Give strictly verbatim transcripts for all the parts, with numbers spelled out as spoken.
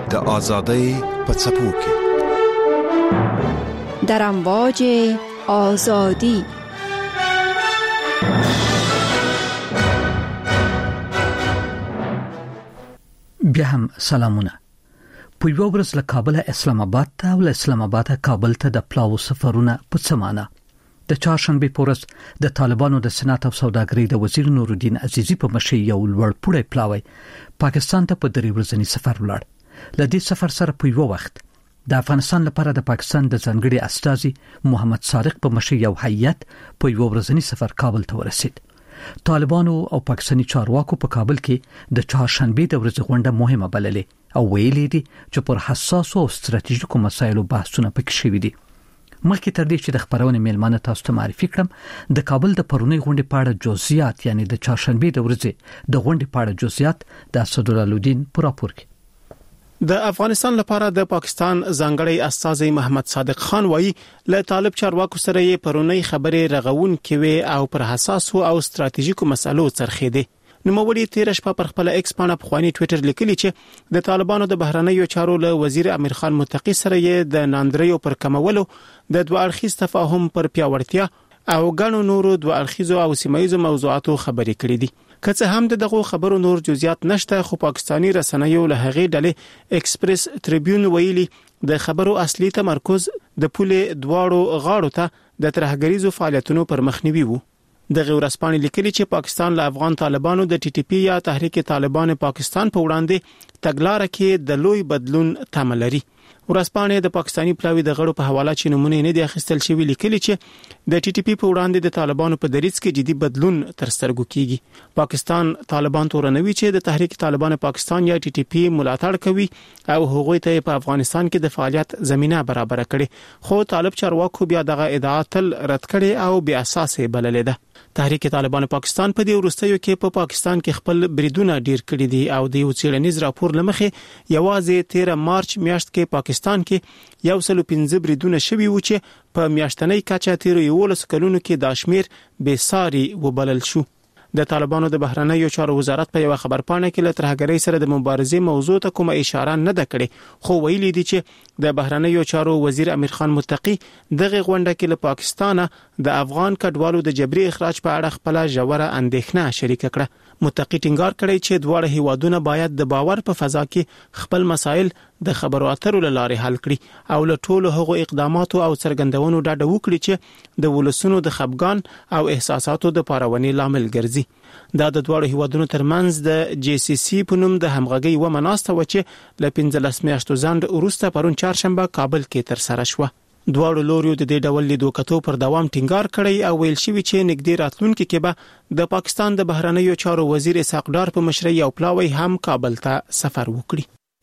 د آزادۍ په څپو کې در امواج آزادی. بیا هم سلامونه. په یو ورځ له کابل اسلام آباد ته او له اسلام آباد کابل ته د پلاو سفرونه په سمانه د چهارشنبه پورس د طالبانو د صنعت او سوداګرۍ د وزیر نورالدین عزیزی په مشرۍ یو لوړ پوړی پلاوی پاکستان ته په درې ورځنی سفر ولاړ. ل دې سفر سره په یو وخت د افغانستان لپاره د پاکستان د ځانګړي استازي محمد صادق په مشرۍ یو هیئت په یو ورځنی سفر کابل ته ورسید. طالبانو او پاکستاني چارواکو په کابل کې د چهارشنبه د ورځې غونډه مهمه بللې او ویلي دي چې پر حساسو او ستراتیژیکو مسایلو بحثونه پکې شوي دي. مخکې تر دې چې د خبرونې میلمانه تاسو ته معرفي کړم، د کابل د پرونی غونډې په اړه جزئیات یعنی د چهارشنبه د ورځې د غونډې په اړه جزئیات د اسدالدین پر راپور کې. د افغانستان لپاره د پاکستان ځانګړی استازي محمد صادق خان وایي له طالب چارواکو سره یې پرونی خبرې رغون کوي او پر حساسو او ستراتیژیکو مسلو څرخېدي. نوموړي تیر شپه پر خپل ایکس باندې په خواني ټوئیټر لیکلي چې د طالبانو د بهرنیو چارو له وزیر امیر خان متقی سره یې د ناندریو پر کمولو د دوه اړخیز تفاهم پر پیاوړتیا او غنو نورو دوه اړخیزو او سیمایي موضوعاتو خبرې کړې دي. که څه هم دغه خبرو نور جزئیات نشته، خو پاکستانی رسنیو له هغې ډلې ایکسپریس ټریبیون ویلي د خبرو اصلي تمرکز د پولې دواړو غاړو ته د ترهګریزو فعالیتونو پر مخنیوي وو. دغه ورسپانې لیکلي چې پاکستان له افغان طالبانو د ټي ټي پی یا تحریک طالبان پاکستان په وړاندې تګلارې کې د لوی بدلون تمه لري. ورسپانې د پاکستانی پلاوی د غړو په حواله چې نمونه نه دي اخیستل شوی لیکلي چې د ټي ټي پی په وړاندې د طالبانو په دریځ کې جدي بدلون تر سترګو کیږي. پاکستان طالبان تورنوي چې د تحریک طالبان پاکستان یا ټي ټي پی ملاتړ کوي او هغوی ته په افغانستان کې د فعالیت زمينه برابر کړي، خو طالب چارواکو بیا دغه ادعا تل رد کړي او بې اساسه بللې ده. تحریک طالبان پاکستان په دې وروستیو کې په پاکستان کې خپل بریدونه ډیر کړي دي او د یو څېړنیز راپور لمخې یوازې تیره مارچ میاشت کې پاکستان کې یو سل او پنځه بریدونه شوي و چې په میاشتنۍ کچه تیر یو لس کلونو کې د شمیر بې ساري وبلل شو. د طالبانو د بهرنیو چارو وزارت په یو خبرپاڼه کې له ترهګرۍ سره د مبارزې موضوع ته کومه اشاره نه ده کړې، خو ویلي دي چې د بهرنیو چارو وزیر امیر خان متقی دغه غونډه کې له پاکستانه د افغان کډوالو د جبري اخراج په اړه خپل ژوره اندېښنه شریک کړه. متقی ټینګار کړی چې دواړه هیوادونه باید د باور په فضا کې خپل مسایل د خبرو اترو لارې حل کړي او له ټولو هغو اقداماتو او څرګندونو ډډه وکړي چې د ولسونو د خپګان او احساساتو د پارونې لامل ګرځي. دا د دواړو هیوادونو ترمنځ د جی سی سی په نوم د همغږي و مناسته و چې ل پنځلس میاشتو ځنډ وروسته پرون چهارشنبه کابل کې تر سره شوه. دواړو لوریو د دې ډول لیدو کتو پر دوام ټینګار کړی او ویل شوی چې نږدې راتلونکي کې به د پاکستان د بهرنیو چارو وزیر اسحاق ډار په مشرۍ او پلاوی هم کابل ته سفر وکړي.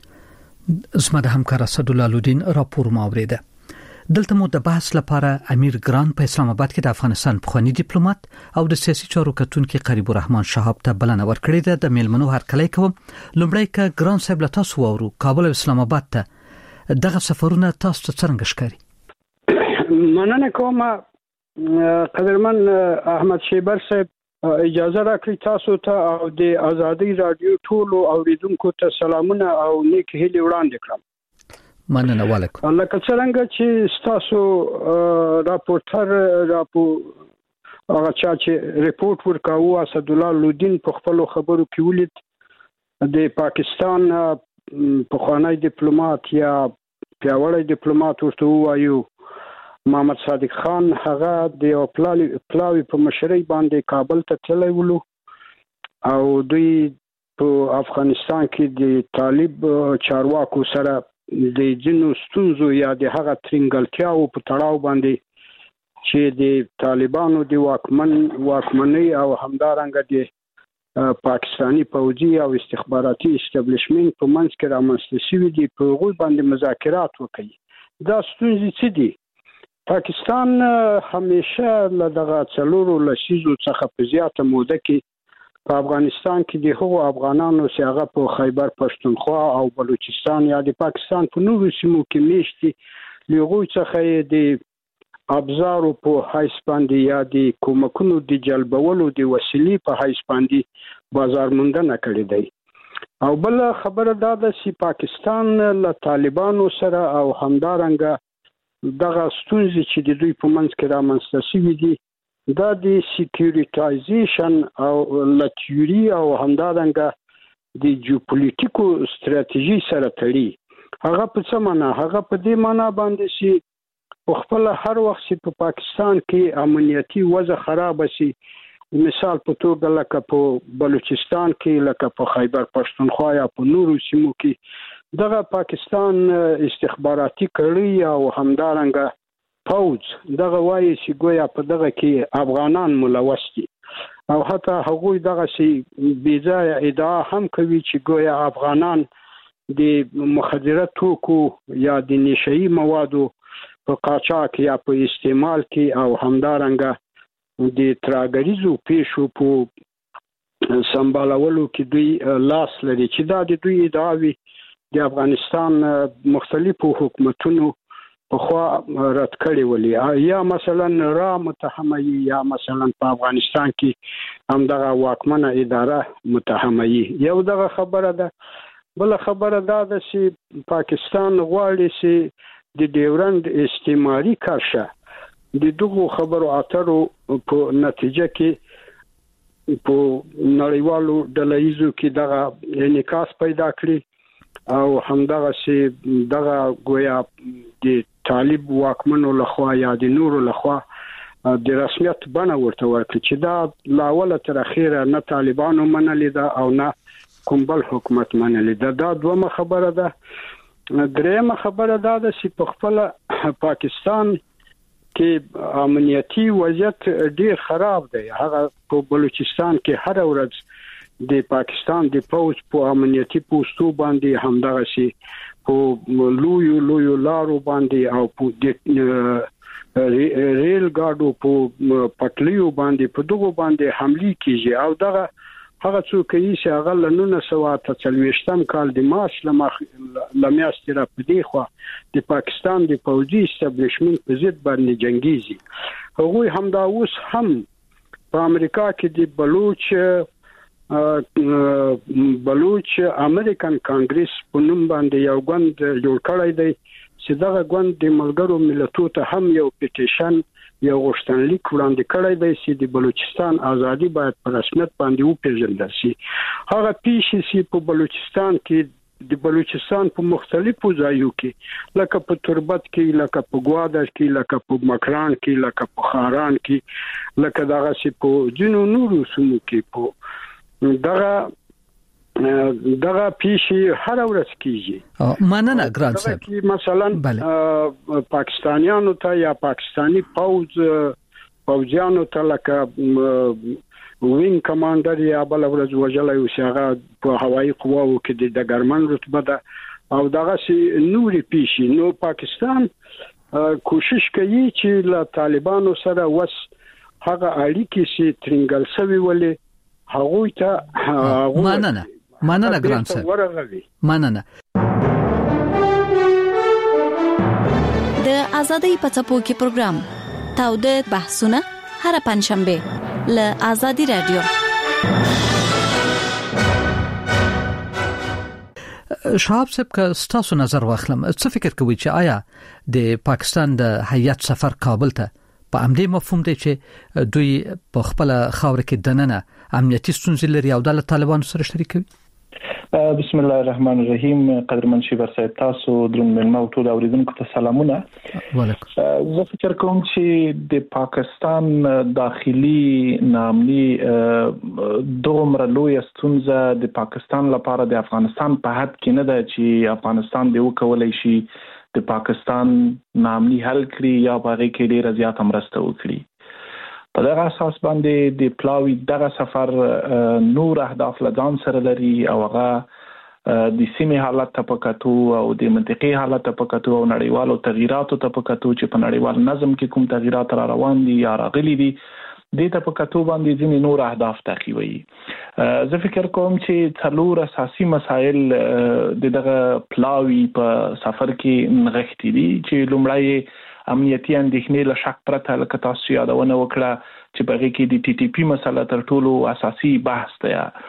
زما د همکار اسدالدین راپور ماوریده. دلته مو د بحث لپاره امیر ګران په اسلام آباد کې د افغانستان پخوانی ډیپلوماټ او د سیاسي چارو کتونکو قریب الرحمن شهاب ته بلنه ورکړې ده. د میلمنو هرکلی کوم. لومړی ک ګران صاحب له تاسو وورو کابل او اسلام آباد ته دغه سفرونه تاسو ته څنګه ښکاري؟ مننه کوم قدرمن احمد شیبر صاحب، اجازه راکړئ تاسو ته او د آزادۍ رادیو ټولو اوریدونکو ته سلامونه او نیک هیلې وړاندې کړم. مننه. وعلیکم. لکه څنګه چې تاسو راپورټر راپور هغه چې ریپورت ورکاوه اسدالدین په خپل خبرو کې ولید د پاکستان پخوانی ډیپلوماټ یا پیاوړی ډیپلوماټ ورته وایو محمد صادق خان هغه د پلاوی په مشرۍ باندې کابل ته تللی ولو او دوی په افغانستان کې د طالب چارواکو سره د جنو ستونزو یا د هغه ترنګلتیاو په تړاو باندې چې د طالبانو د واکمن واکمنۍ او همدارنګه د پاکستانی پوځي او استخباراتي استابلیشمنت په منځ کې رامنځته شوي دي په هغوی باندې مذاکرات وکړي. دا ستونزې څه دي؟ پاکستان همیشه له دغه څلورو لسیزو څخه په زیاته موده کې په افغانستان کې د هغو افغانانو چې هغه په خیبر پښتونخوا او بلوچستان یا د پاکستان په نورو سیمو کې میشتي له هغوی څخه د ابزارو په حیث باندې یا د کومکونو د جلبولو د وسیلې په حیث باندې بازار موندنه کړې ده. او بل خبره دا ده چې پاکستان له طالبانو سره او همدارنګه دغه ستونزې چې د دوی په منځ کې رامنځته شوي دي دا د سکیوریټایزیشن او له تیوري او همدارنګه د جیوپولیټیکو ستراتیژي سره تړي هغه په څه معنا هغه په دې معنا باندې چې په خپل هر وخت چې په پاکستان کې امنیتي وضع خراب شي مثال په توګه لکه په بلوچستان کې لکه په خیبر پښتونخوا یا په نورو سیمو کې دغه پاکستان استخباراتي کړي او همدارنګه پوز دغه وایي چې ګویا په دغه کې افغانان ملوث دي او حتی هغوی دغه شي بېځایه ادعا هم کوي چې ګویا افغانان د مخدره توکو یا د نشهیي موادو په قاچاق یا په استعمال کې او همدارنګه د تراګریزو پیښو په سمبالولو کې دوی لاس لري چې دا د دوی ادعاوي د افغانستان مختلفو حکومتونو په خوا رد کړي ولي یا مثلا را متهمه یا مثلا په افغانستان کې همدغه واکمنه اداره متهمه یو دغه خبره ده بل خبره دا ده چې پاکستان غواړي چې د ډیورند استعماري کرشه د دغه خبرو اترو په نتیجه کې په نړیوالو ډلهیزو کې دغه انعکاس پیدا کړي او همدغه چې دغه گویا د طالب واکمنو لخوا یا د نورو لخوا د رسمیت بڼه ورته ورکړي چې دا لاوله تر اخیره نه طالبانو منلې ده او نه کوم بل حکومت منلې ده دا دومره خبره ده درېمه خبره دا ده چې په خپل پاکستان کې امنیتي وضعیت ډیر خراب دی هغه په بلوچستان کې هر ورځ د پاکستان د پوز په امنیتي پوسټو باندې همدغه شي په لویو لویو لارو باندې او په ریل ګاډو په پټلیو باندې په دغه باندې حمله کیږي او دغه هغه څوک چې هغه لنونه سوا ته څلويشتم کال د مارچ لمیاشتې را پدې خو د پاکستان د پوځي استابلیشمنت په ضد باندې جنگیږي هغوی هم دا اوس هم په امریکا کې د بلوچ بلوچ امریکن کانګریس په نوم باندې یو غوند جوړ کړی دی چې دغه غوند د ملګرو ملتونو ته هم یو پټیشن یو غوښتنلیک وړاندې کړی دی چې د بلوچستان ازادي باید په رسمیت باندې وپیژندل شي هغه پیښې چې په بلوچستان کې د بلوچستان په مختلفو ځایو کې لکه په تربت کې لکه په ګوادر کې لکه په مکران کې لکه په خاران کې لکه دغه چې په جنو نورو سیمو کې په دغه دغه پیښې هر ورځ کیږي مننه ګران صاحب چې مثلا پاکستانیانو ته یا پاکستانی پوز پوځیانو ته لکه وین کمانډر یا بل ورځ وجلای او شغه په هوایي قواو کې د ډګرمن رتبه ده او دغه سي نوري پیښې نو پاکستان کوشش کوي چې له طالبانو سره وس هغه اړیکې چې ترنګل سوي ولې هغوی ته مننه مننه ګران صاحب مننه د ازادۍ پڅپو کې پروګرام تاو د بحثونه هر پنځشنبه ل ازادي رادیو شهاب صاحب که ستاسو نظر واخلم څه فکر کوي چې آیا د پاکستان د هیئت سفر کابل ته په امدې مفهوم دی چې دوی په خپل خاور کې دننه امنیتي ستونزې لري او د طالبانو سره شریک کوي بسم الله الرحمن الرحیم قدرمن شیبر صاحب تاسو درنو ملمو ټول اوریدونکو ته سلامونه وعلیکم زه فکر کوم چې د پاکستان داخلي نامني دومره لوی ستونزه د پاکستان لپاره د افغانستان په حد کې نه ده چې افغانستان به وکولای شي د پاکستان نامني حل کړي یا باغې کې ډیره زیاته مرسته وکړي په دغه اساس باندې د پلاوی دغه سفر نور اهداف لځان سره لري او هغه د سیمې حالت ته پکاتو او د منطقي حالت ته پکاتو او نړیوالو تغیراتو ته پکاتو چې په نړیوال نظم کې کوم تغیرات را روان دي یا راغلي دي د ته پکاتو باندې ځینې نور اهداف تعقیبوي زه فکر کوم چې څلور اساسي مسایل د دغه پلاوی په سفر کې نغښتي دي چې لومړی امنیتي اندېښنې له شک پرته لکه تاسو یادونه وکړه چې بغیر کې د ټي ټي پی مسله تر ټولو اساسي بحث دی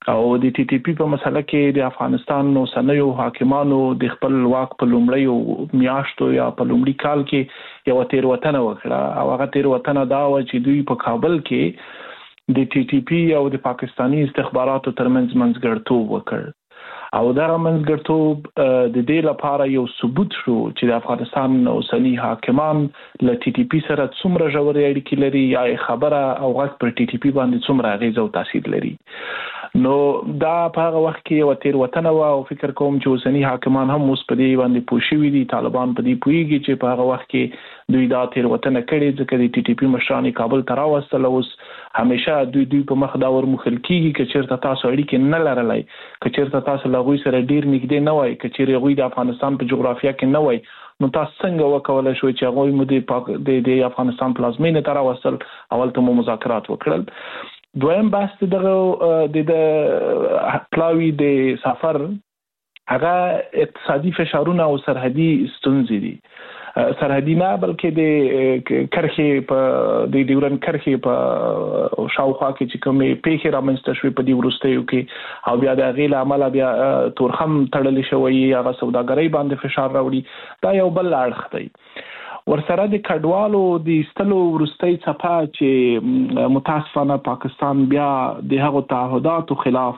او د ټي ټي پی په مسله کې د افغانستان نو سنیو حاکمانو د خپل واک په لومړی میاشتو یا په لومړي کال کې یو تیروتنه وکړه او هغه تیروتنه دا و چې دوی په کابل کې د ټي ټي پی او د پاکستانی استخباراتو ترمنځ منځګړیتوب وکړ او دا منځګړیتوب د دې لپاره یو ثبوت شو چې د افغانستان اوسنی حاکمان له ټي ټي پی سره څومره ژورې اړیکې لري یا خبره او غږ پر ټي ټي پی باندې څومره اغیز او تاثیر لري. نو دا په هغه وخت کې یو تیروتنه و او فکر کوم چې اوسنی حاکمان هم اوس په دې باندې پوښیوي دي، طالبان په دې پوهیږي چې په هغه وخت کې دوی دا تیروتنه کړې ځکه د ټي ټي پی مشران کابل ته راوستل. اوس همیشه دوی دوی په مخ دا ور مخل کیږي چې چیرته تاسو اړیکې نه لرلای، چې چیرته تاسو له غوي سره ډیر نږدې نه وای، چې چیرې غوي د افغانستان په جغرافیه کې نه وای، نو تاسو څنګه وکولای شئ چې غوي مو د د افغانستان پلازمینه ته راوستل؟ اول ته مو مذاکرات وکړل. دویم بحث دغه د پلاوی د سفر هغه اقتصادي فشارونه او سرحدي ستونزې دي، سرحدي نه بلکې د کرخې په د ډیورن کرخې په شاوخوا کې چې کومې پیښې رامنځته شوې په دې وروستیو کې او بیا د غیل عمل بیا تورخم تړلې شوی هغه سوداګرۍ باندې فشار راوړي. دا یو بل اړخ دی. ورسره د کډوالو د استلو وروستۍ څپه چې متاسفانه پاکستان بیا د هغو تعهداتو خلاف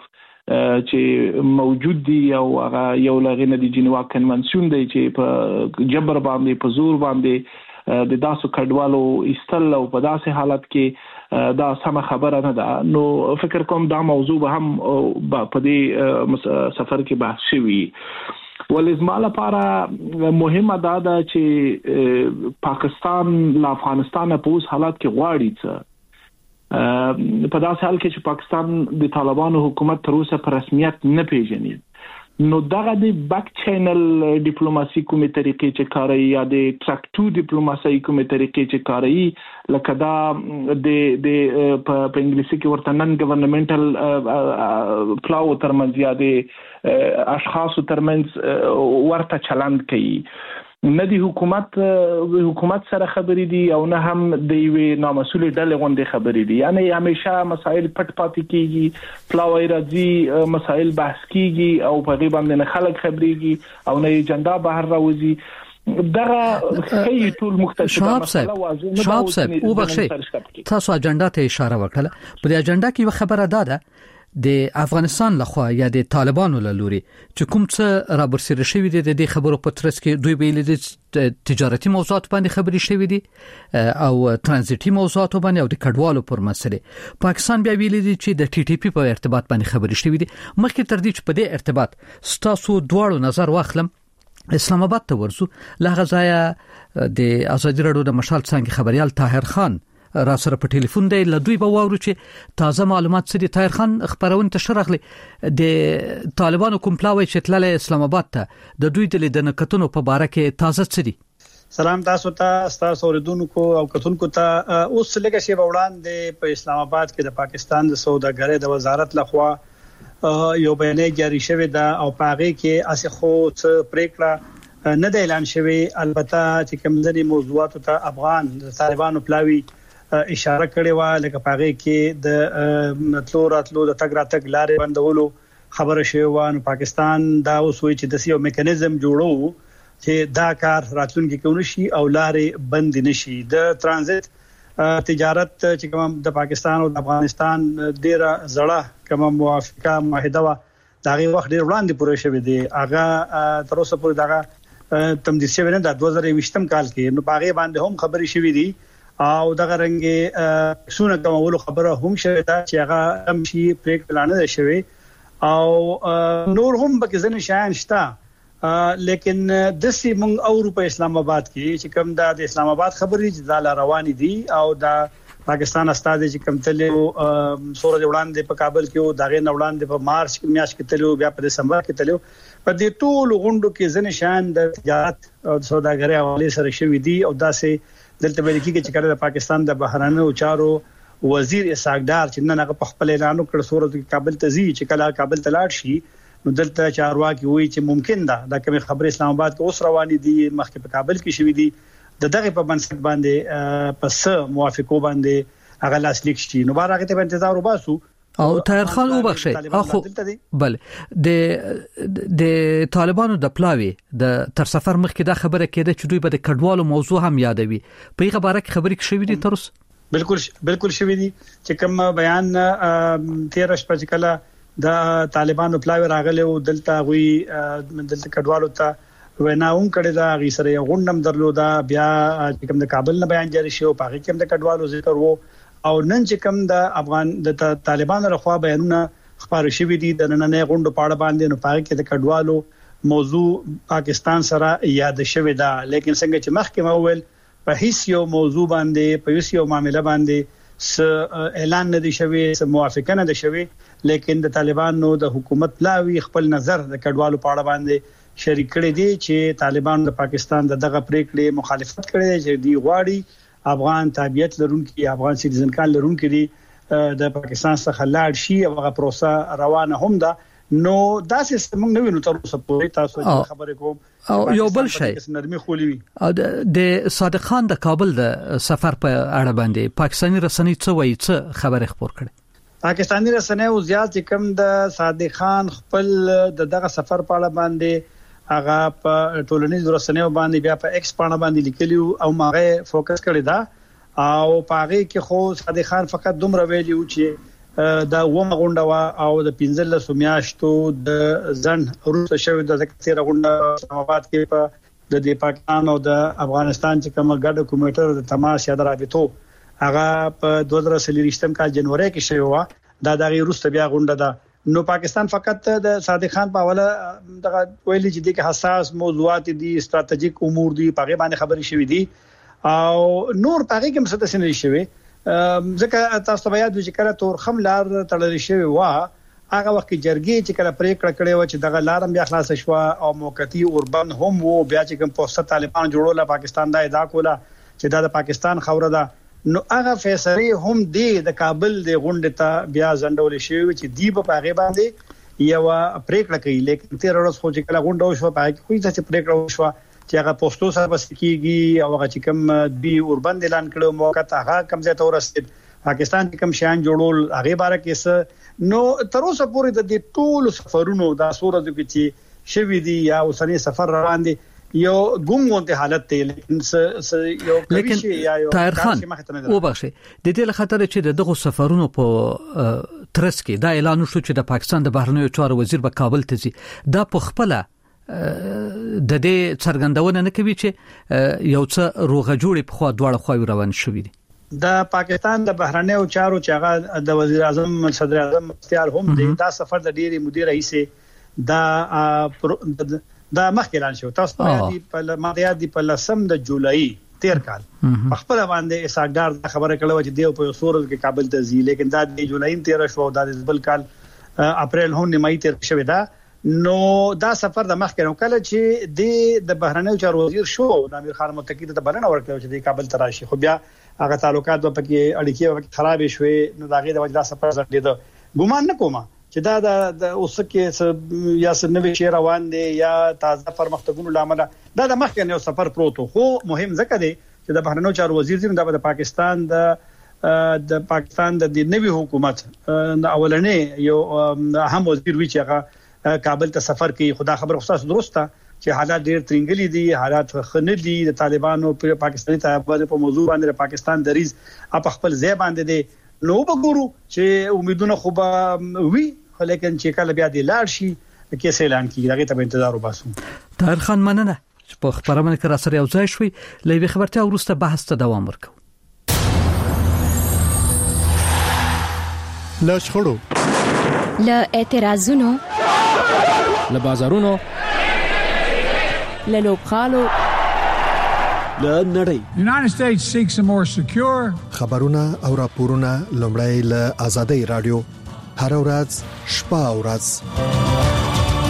چې موجود دي او هغه یو لغینه د جنیوا کنونسیون دی چې په جبر باندې په زور باندې د داسو کډوالو استل او په داسې حالت کې دا سم خبره نه ده. نو فکر کوم دا موضوع به هم په دې سفر کې بحث شوی. ولزما لپاره مهمه دا ده چې پاکستان له افغانستان په اوس حالات کې غواړي څه په داسې حال کې چې پاکستان د طالبانو حکومت تر اوسه په رسمیت نه پیژني. نو دغه د بک چینل ډیپلوماسي کومې طریقې چې کاروي یا د ټرک ټو ډیپلوماسي کومې طریقې چې کاروي لکه دا د د په انګلیسي کې ورته نن ګورنمنټل پلاو ترمنځ یا د اشخاصو ترمنځ ورته چلند کوي، نه دی حکومت حکومت سره خبرې دي او نه هم د یوې نامسؤلې ډلې غونډې خبرې دي. یعنی همیشه مسائل پټ پاتې کیږي، پلاوی راځي، مسائل بحث کیږي او په دې باندې نه خلک خبرېږي او نه ایجنډا بهر راوځي. دغه خی ټول مختلفه مسله واضح نه شاب صاحب او بخشي تاسو اجنډا ته اشاره وکړه. په دې اجنډا کې خبره ده د افغانستان لخوا یا د طالبانو له لوري چې کوم څه را برسېره شوی دي د خبرو په ترڅ کې دوی به د تجارتي موضوعات باندې خبرې شوی دي او ترانزیتي موضوعات باندې او د کډوالو پر مسله. پاکستان بیا ویلي دي چې د ټي ټي پی په ارتباط باندې خبرې شوی دي. مخکې تر دې چې په دې ارتباط ستاسو دواړو نظر واخلم، اسلام آباد ته ورسو. لغه ځای د ازادي راډیو د مشال څنګه خبريال طاهر خان را سره په ټلیفون دی، لدوی به واورو چې تازه معلومات څه دي. طاهر خان خبرونه تشرغلي د طالبانو کوم پلاوی چې تلل اسلام آباد ته د دوی د لیدنکتونو په باره کې تازه څه دي؟ سلام تاسو ته، تاسو اوریدونکو او کتونکو ته. اوس لکه شی وړاندې په اسلام آباد کې د پاکستان د سوداګرۍ د وزارت لخوا یو بیان جاری شوی دا او پاغه کې اسه خو څه پریکړه نه د اعلان شوی. البته چې کوم ځینې موضوعات ته افغان د طالبانو پلاوی اشاره کړې و، لکه پاغه کې د تلو راتلو د تګ راتګ لارې بندولو خبره شوی و. نو پاکستان دا وسوي چې د یو میکانیزم جوړو چې دا کار راتلونکي کې ونشي او لارې بند نشي. د ترانزیت تجارت چې کوم د پاکستان او د افغانستان ډیره زړه کوم موافقه معاهده و دغه وخت ډیر وړاندې پوره شوی دی. هغه تر اوسه پورې دغه تمدید شوی نه د دوه زره یوولسم کال کې. نو باغې باندې هم خبرې شوې دي او دغه رنګ سونه کومولو خبره هم شوه دا چې هغه هم شي پریک پلان نه شوی او نور هم به ځنه شایان شته. لیکن د سی مونږ او په اسلام آباد کې چې کوم د اسلام آباد خبرې چې دا روان دي او د پاکستان استاد چې کوم تلو سورج وړاندې په کابل کې او دغه وړاندې په مارچ کې میاشت کې تلو بیا په دسمبر کې تلو په دې ټول غونډو کې ځنه شایان د تجارت او سوداګرۍ حواله سره شوې دي او داسې دلته ویل کېږي چې کله د پاکستان د بهرانه چارو وزیر اسحاق ډار چې نن هغه په خپل اعلان وکړ صورت کابل ته ځي چې کله کابل ته لاړ شي نو دلته چارواکي وایي چې ممکن ده دا کوم خبره اسلام آباد کې اوس روانې دي مخکې په کابل کې شوې دي د دغه په بنسټ باندې پس موافقو باندې هغه لاس لیک شي. نو بار هغه ته انتظار وباسو او طاهر خان وبخښي اخو بل د د طالبانو د پلاوی د تر سفر مخکې دا خبره کېده چې دوی به د کډوالو موضوع هم یادوي په هغه باره کې خبرې شوې دي تر اوسه بالکل بالکل شوې دي چې کوم بیان تیر شپه چې کله د طالبانو پلاوی راغله او دلته غوي دلته کډوالو ته وناوم کړي دا غي سره یو غونډم درلودا بیا چې کوم د کابل نه بیان جاری شو په هغه کې هم د کډوالو ذکر وو او نن چې کوم د افغان د طالبانو لخوا بیانونه خبر شوي دي د نن نه غونډو پاړه باندې نو پاره کې د کډوالو موضوع پاکستان سره یاد شوی دا لیکن څنګه چې مخکې ما وویل په هیڅ یو موضوع باندې په هیڅ یو معاملې باندې س اعلان نه دي شوی س موافقه نه دي شوی لیکن د طالبانو د حکومت لاوی خپل نظر د کډوالو پاړه باندې شریک کړي دي چې طالبان د پاکستان دغه پریکړې مخالفت کړي چې دی غواړي افغان تابعیت لرونکي افغان سیټیزن کال لرونکي دي د پاکستان څخه لاړ شي او هغه پروسه روانه هم ده نو دا سیستم موږ نه وینو تر اوسه پورې تاسو خبرې کوم او یو بل شی نرمي خولي وي او د صادق خان د کابل د سفر په اړه باندې پاکستاني رسنۍ څه وایي څه خبره خبر کړي پاکستاني رسنۍ او زیات کم د صادق خان خپل دغه سفر په اړه باندې هغه په ټولنیز رسنیو باندې بیا په ایکس باندې باندې لیکلیو او ماغه فوکس کړی دا او پاره کې خو صادق خان فقط دومره ویلیو چې دا ومه غونډه وا او د پنځل سمیاشتو د ځن روسه شوی د تیر غونډه اسلام آباد کې په د دې پاکستان او د افغانستان چې کوم ګډ کمیټه د تماس یا د رابطو هغه په دوه زره څلورم کال جنوري کې شوی و دا د روسه بیا غونډه ده نو پاکستان فقط د صادق خان په حواله دغه ویلي چې د حساس موضوعات دي استراتیژیک امور دي په غیبه باندې خبرې شوې دي او نور په غیږ کې څه څه نه شوي ځکه تاسو ته یاد چې کله تور خملار تړل شوی و هغه وخت جرګې چې کله پریکړه کړې و چې دغه لارم بیا خلاص شو او موقتی اوربند هم وو بیا چې کوم پوسټ طالبان جوړول پاکستان دا ادعا کوله چې دا د پاکستان خوره ده نو هغه فیصله هم دی د کابل د غونډه ته بیا ځندول شي چې دی په هغه باندې یو پریکړه کوي لیکن تیر ورځ خو چې کله غونډه شو په هغه کې څه پریکړه شو چې هغه پوسټو سره بس کیږي او هغه چې کوم دی اوربند اعلان کړو موقت هغه کم ځای ته ورسید پاکستان کې کوم شان جوړول هغه باره کې نو تر اوسه پورې د دې ټول سفرونو د سورځو کې چې شوی دی یا اوسنی سفر روان دي یو ګمونته حالت ته لیکن س یو لیکن طاهر خان وبخښي د دې لخطر چې دغه سفرونو په ترڅ کې دا اعلان شو چې د پاکستان د بهرنیو چارو وزیر په کابل ته ځي دا په خپل د دې څرګندونه نه کوي چې یو څه روغه جوړي په خوا دواړه خوا روان شوې دي د پاکستان د بهرنیو چارو چې هغه د وزیر اعظم صدر اعظم اختیار هم دی دا سفر د ډیری مدیر رئیس دا دا مخکې اعلان شو تاسو په دې په ماده دی په لسم د جولای تیر کال په خپل باندې اساګدار خبره کړو چې دیو په سورل کې کابل ته ځي لیکن دا د جولای تیر شو دا د بل کال اپریل هم نیمه تیر شوی دا نو دا سفر د مخکې نو کله چې د بهرنیو چارو وزیر شو د امیر خان متقی ته بلنه ورکړو چې د کابل ته راشي خو بیا هغه تعلقات په کې اړیکې خراب شوې نو دا غي د وجه سفر زړه ګومان نه کومه چې دا د اوسکه یا سنوي شي روان دي یا تازه پرمختګونو لامل دا د مخکې یو سفر پروتو خو مهم ځکه دی چې د بهرنیو چارو وزیر زم د پاکستان د د پاکستان د نوي حکومت د اولنې یو اهم وزیر وی چې هغه کابل ته سفر کوي خدا خبر خصوص درسته چې حالات ډیر ترنګلي دي حالات خنه دي د طالبانو په پاکستاني تابعیت په موضوع باندې پاکستان دریز اپ خپل ځای باندې دي نو وګورو چې امیدونه خو به وي لیکن چې کله بیا د لاړ شي کې اعلان کیږي هغه ته انتظار وباسو طاهر خان مننه چې په خبرونه کې را سره یو ځای شوي لوي خبرته ورسته بحث ته دوام ورکو لا شخړو لا اعتراضونو لا بازارونو لا لوبخالو لا نړۍ United States seeks a more secure خبرونه او راپورونه لومړی له آزادۍ رادیو هر ورځ شپه او ورځ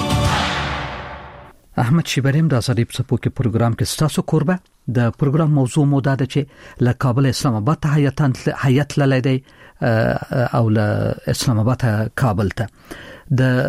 احمد شیبریم د آزادۍ په پوکي پروګرام کې ستاسو قربه د پروګرام موضوع مو دا ده چې له کابل اسلام آباد ته هیئتان هیئت لاله دی او له اسلام آباد ته کابل ته د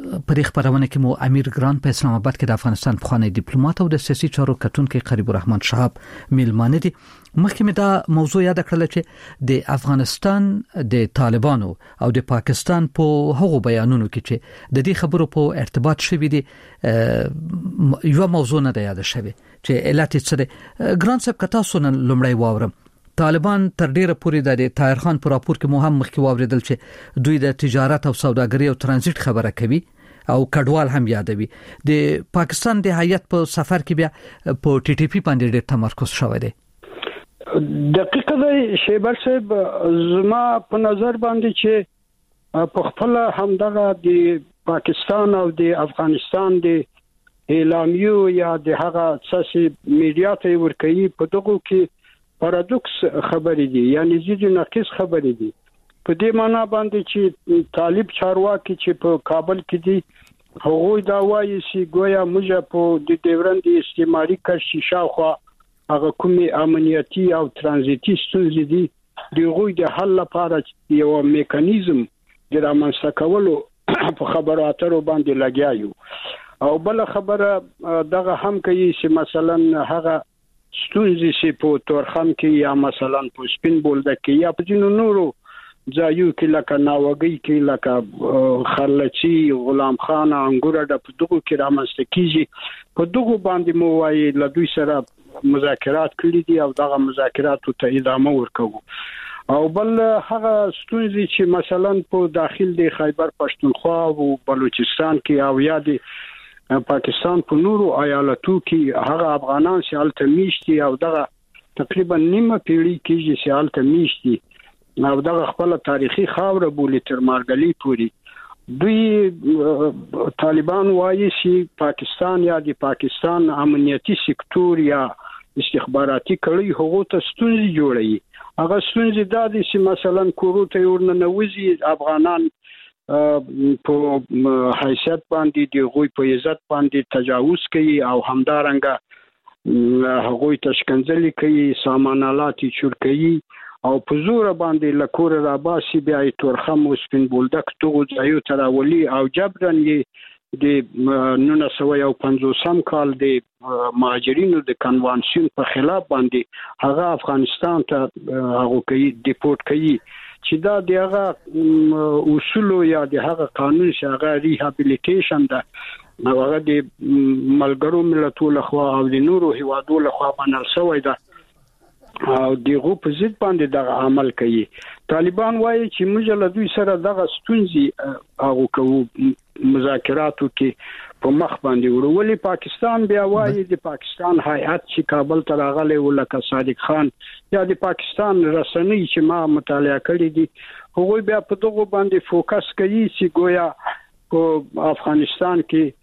په دې خبرونه کې مو امیر ګران په اسلام آباد کې د افغانستان خوانی ډیپلوماټ او د سیاسي چارو کتونکو قریب الرحمن شهاب میلمانه دي. مخکې مې دا موضوع یاد کړل چې د افغانستان د طالبانو او د پاکستان په هغو بیانونو کې چې د دې خبرو په ارتباط شوی دي یو موضوع نه یاد شوی چې علت څه ګران صاحب کتا سن لمړی واورم طالبان تر ډیره پورې د طاهر خان پر راپور کې مهم مخکې واوریدل چې دوی د تجارت او سوداګرۍ او ترانزیت خبره کوي او کډوال هم یادوي. د پاکستان د هیئت په سفر کې بیا په ټي ټي پی باندې ډېر تمرکز شوی دی. دقیقه دی شیبر صاحب زما په نظر باندې چې په خپل همدغه د پاکستان او د افغانستان د اعلامیو یا د هغه اساسي میډیا ته ورکوي په دغه کې پارادوکس خبرې دي یعنی زیږ ناقص خبرې دي په دې معنی باندې چې طالب چارواکي چې په کابل کې دي هغوی دا وایي چې ګویا موږ په د ډیورند استعماري کرشي شاوخوا هغه کومي امنیتي او ترانزیتي ستونزې دي دغه د حل لپاره یو میکانیزم د رامنځته کولو په خبرو اترو باندې لګیایو او بل خبره دغه هم کوي چې مثلا هغه ستونزې چې په تورخم کې یا مثلا په سپین بولده کې یا په جنو نورو ځایو کې لکه ناوګي کې لکه خلچی غلام خان انګور د په دغه کې رامنځته کیږي په دغه باندې مو وايي له دوی سره مذاکرات کړي دي او دغه مذاکرات ته ادامه ورکوي او بل هغه ستونزې چې مثلا په داخل د خیبر پښتونخوا او بلوچستان کې او یا د پاکستان په نورو ایالتو کې هغه افغانان چې الته میشتي او دغه تقریبا نیمه پیړۍ کې چې الته میشتي او دغه خپل تاریخي خاور بولی تر مارګلی پوری دوی طالبان وایي چې پاکستان یا د پاکستان امنیتي سکتور یا استخباراتي کړي هغه ته ستونزې جوړي هغه ستونزې دا دي چې مثلا کوروته ورننوزي افغانان په حیثیت باندې د غوی په عزت باندې تجاوز کوي او همدارنګه هغوی تشکنځلي کوي سامانالات چور کوي او په زور باندې لکور را باسي بیا تورخم او سپین بولدک توغ ځایو تراولي او جبرن یې د نولس سوه پنځوس کال د مهاجرینو د کنوانسیون په خلاف باندې هغه افغانستان ته هغه کوي ډیپورت کوي چې دا دغه اصول یا دغه قانون شغه ریهابیلیټیشن ده هغه د ملګرو ملتونو لخوا او د نورو هیوادو لخوا منل شوی ده او دغه په ضد باندې دغه عمل کوي. طالبان وایي چې موږ له دوی سره دغه ستونزې هغه کوو مذاکراتو کې په مخ باندې ورولې پاکستان بیا وایي د پاکستان هیئت چې کابل ته راغلی ولکه صادق خان یا د پاکستان رسنۍ چې ما مطالعه کړې دي هغوی بیا په دغه باندې فوکس کوي چې ګویا په افغانستان کې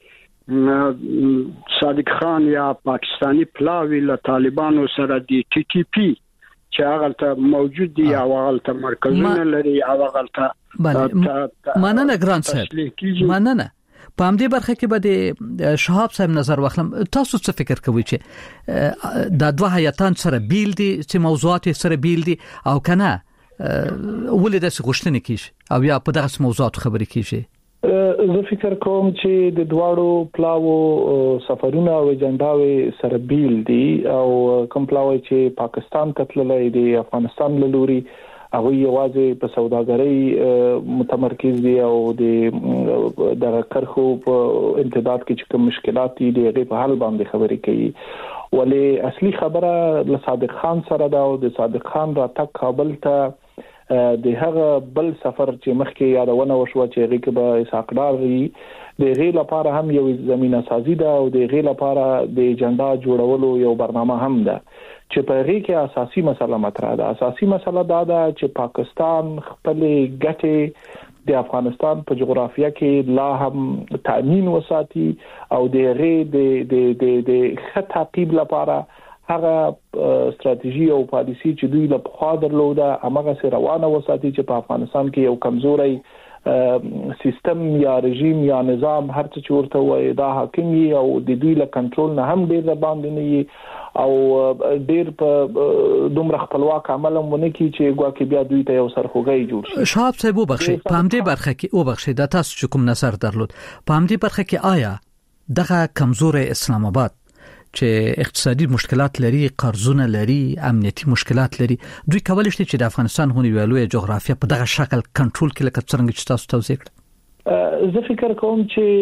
صادق خان یا پاکستانی پلاوی له طالبانو سره د ټي ټي پی چې هغه ته موجود دي او هغه ته مرکزونه لري او هغه ته مننه ګران صاحب مننه په همدې برخه کې به د شهاب صاحب نظر واخلم تاسو څه فکر کوئ چې د دوه هیاتان سره بیل دي چې موضوعات سره بیل دي او کنه ولې د غوښتنې کیږي او یا په دغه موضوعات خبرې کیږي؟ زه فکر کوم چې د دواړو پلاو سفرونه او اجنډاوي سره بیل دي او کوم پلاوی چې پاکستان ته تللی دی افغانستان له لوري هغه یوازې په سوداګرۍ متمرکز دي او د د کرخو په امتداد کې چې کوم مشکلات دي د په حل باندې خبرې کوي ولی اصلي خبره له صادق خان سره دا او د صادق خان راتګ کابل ته د هغه بل سفر چې مخکې یادونه وشو چې هغه کې به اسحاقدار وي د غیله لپاره هم یو زمينه سازي ده او د غیله لپاره د اجنډا جوړولو یو برنامه هم ده چې په هغه کې اساسي مسله مطرح ده. اساسي مسله دا ده چې پاکستان خپل ګټې د افغانستان په جغرافیه کې لا هم تامین وساتي او د هغه د د د خط تعقیب لپاره هغه ستراتیژي او پالیسي چې دوی له خوا درلوده هغه سره روانه وساتي چې په افغانستان کې یو کمزوري سیستم یا رژیم یا نظام هر څه چورته وای دا حاکم او د دوی له کنټرول نه هم ډیر باندې نه او ډیر په دومره خپلواک عمل مونږ کی چې ګواکې بیا دوی ته یو سرخوږی جوړ شي. شهاب صاحب وبخښي په همدې برخه کې وبخښي د تاسو چې کوم نظر درلود په همدې برخه کې آیا دغه کمزوري اسلام آباد چې اقتصادي مشکلات لري، قرضونه لري، امنیتي مشکلات لري، دوی کولای شي چې د افغانستان هونی ویلوې جغرافیه په دغه شکل کنټرول کړي لکه څنګه چې تاسو توضیح کړئ؟ زه فکر کوم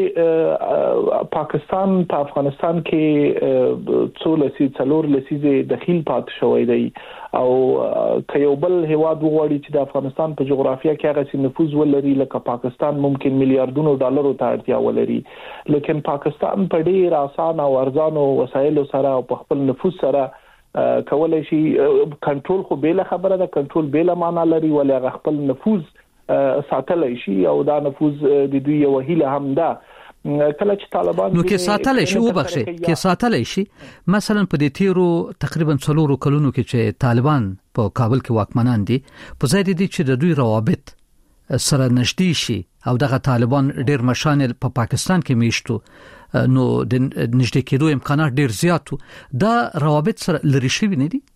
چې پاکستان په افغانستان کې څو لسی څلور لسیزه دخیل پات شوی دی او کيو بل هواد وغوړي چې د افغانستان په جغرافیه کې هغه نفوذ ولري لکه پاکستان ممکن میلیارډونو ډالرو ته اړتیا ولري، لیکن پاکستان په ډیر آسان او ارزانو وسایلو سره او په خپل نفوذ سره کولای شي کنټرول خو به له خبره ده، کنټرول به له معنا لري ولې هغه خپل نفوذ ساتلای شي او دا نفوذ د دوی یو هیله هم ده. کله چې طالبان نو کې ساتلای شي وبخښي کې ساتلای شي مثلا په دې تیرو تقریبا څلورو کلونو کې چې طالبان په کابل کې واکمنان دي په ځای دي چې د دوی روابط سره نږدې شي او دغه طالبان ډیر مشان په پا پاکستان کې میشتو نو د نږدې کېدو امکانات ډیر زیات دا روابط سره لري شي نه دي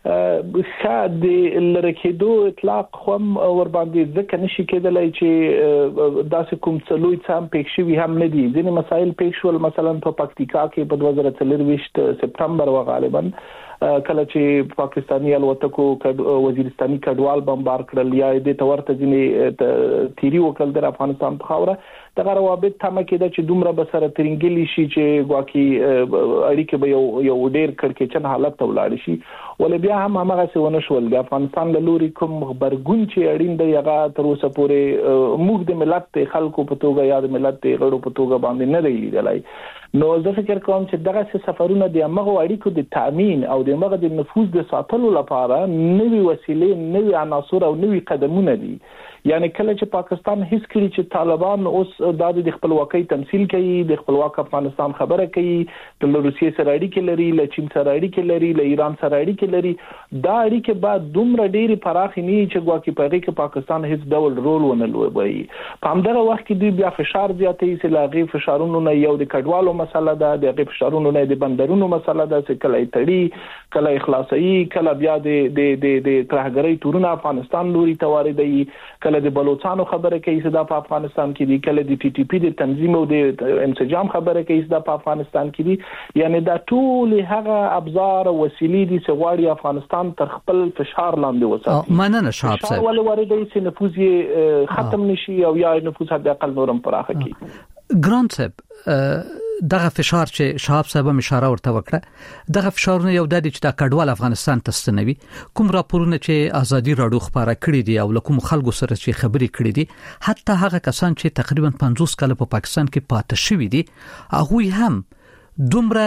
خا د لریکېدو اطلاق هم ور باندې ځکه نشي کېدلای چې داسې کوم څلوي څام پېښوي هم نه دي. ځینې مسایل پېښول مثلا په پکتیکا کې په دوه زره څلور سپتمبر و غالبا کله چې پاکستاني الوتکو وزیرستاني کډوال بمبار کړل یا د تورته ځینې تیری وکړل د افغانستان په خاوره دغه روابط تمه کېده چې دومره به سره ترنګلی شي چې ګواکي اړیکې به یو یو ډیر کړکېچن حالت ته ولاړ شي ولې بیا هم هغه څه ونه شول. د افغانستان له لوري کوم خبرګون چې اړین دی هغه تر اوسه پورې موږ د ملت خلکو په توګه یا د ملت غړو په توګه باندې نه دی لیدلای. نو زه فکر کوم چې دغه سفرونه د امغه اړیکو د تامین او د امغه د نفوذ د ساتلو لپاره نوې وسیلې، نوې عناصر او نوې قدمونه دي. یعنی کله چې پاکستان هیڅ کړي چې طالبان اوس د خپلواکۍ تمثيل کوي، د خپلواک افغانستان خبره کوي، د روسیې سره اړیکې لري، له چین سره اړیکې لري، له ایران سره اړیکې لري، دا اړیکې بعد دومره ډېری پراخ نه چې ګواکې په هغه کې پاکستان هیڅ ډول رول ونه لوبوي. په همدغه وخت کې دوی بیا فشار زیاتوي چې لاغي فشارونو نه یو د کډوالو مسله ده، د هغه فشارونو نه د بندرونو مسله ده چې کله تړي کله اخلاصي کله بیا د د د ترهګرۍ تورونه افغانستان لوري تواردي، کله د بلوچستان خبره کوي چې دا په افغانستان کې دي، کله د ټي ټي پی د تنظیم او د انسجام خبره کوي چې دا په افغانستان کې دي. یعنی دا ټول هغه ابزار او وسیلې دي چې غواړي افغانستان تر خپل فشار لاندې وساتي. مننه شهاب صاحب. ولې ورته چې نفوذ یې ختم نشي او یا نفوذ حد اقل نورم پراخه کړي. ګران صاحب دغه فشار چې شهاب صاحب هم اشاره ورته وکړه دغه فشارونه یو د دې چې د کډوال افغانستان ته ستنوي کوم راپورونه چې ازادي راډیو خبره کړې دي او کوم خلکو سره چې خبرې کړې دي حتی هغه کسان چې تقریبا پنځوس کاله په پاکستان کې پاتې شوي دي هغه هم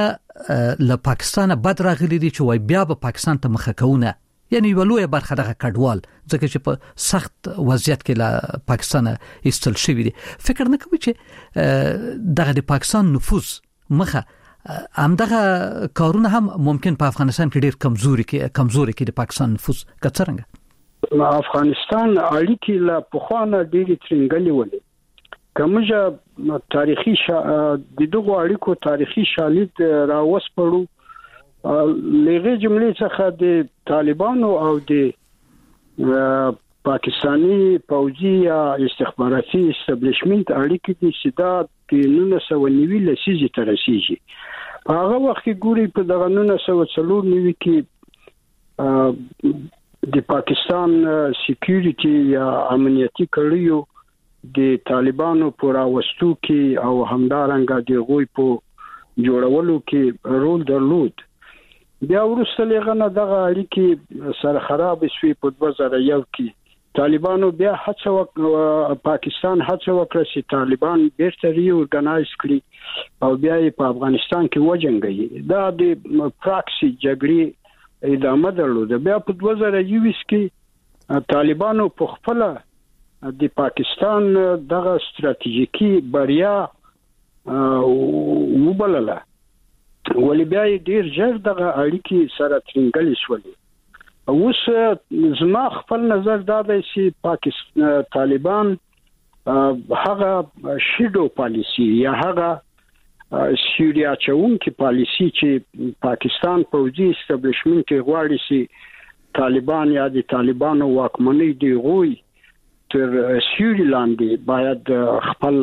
دومره له پاکستان بد راغلي دي چې وای بیا به پاکستان ته مخه کوونه یعنی ولوی برخه دغه کډوال ځکه چې په سخت وضعیت کې له پاکستان ایستل شوی دي. فکر نه کوي چې دغه د پاکستان نفوذ مخه هم دغه کارونه هم ممکن په افغانستان کې ډیر کمزوري کې کمزوري کې د پاکستان نفوذ کڅرنګ افغانستان اړیکې له پخوانه ډېری ترنګلې ولې کومه تاریخي شا... د دغه اړیکو تاریخي شالید راوسپړو لغه جملې څخه د طالبانو او د پاکستانی پوځي یا استخباراتي استابلیشمنت اړیکې د سیدا د نولس سوه او نوي لسیزې تر رسیدي. هغه وخت ګوري په دغه نولس سوه او څلور نوي کې د پاکستان سکیورټي یا امنیتي کړیو د طالبانو پر راوستو کې او همدارنګه د غوي په جوړولو کې رول درلود. بیا ورسته لغنه دغه اړیکې سره خراب شوي په دوه زره یو کې طالبانو بیا هڅه وکړه پاکستان هڅه وکړه چې طالبان بیرته ری اورګنایز کړي او بیا په افغانستان کې وجنګي. دا د پراکسي جګړې ادامه درلوده. بیا په دوه زره یو کې طالبانو په خپل د پاکستان دغه ستراتیژیکي بریا وبلله ولې بیا ډیر ژر دغه اړیکې سره ترنګلې شولې. اوس زما خپل نظر دا دی چې پاکستان طالبان هغه شیډو پالیسی یا هغه سیوریا چون کې پالیسی چې پاکستان پوځي استابلیشمنت کې غواړي چې طالبان یا د طالبانو واکمنۍ دی غوي تر سیوري لاندې باید خپل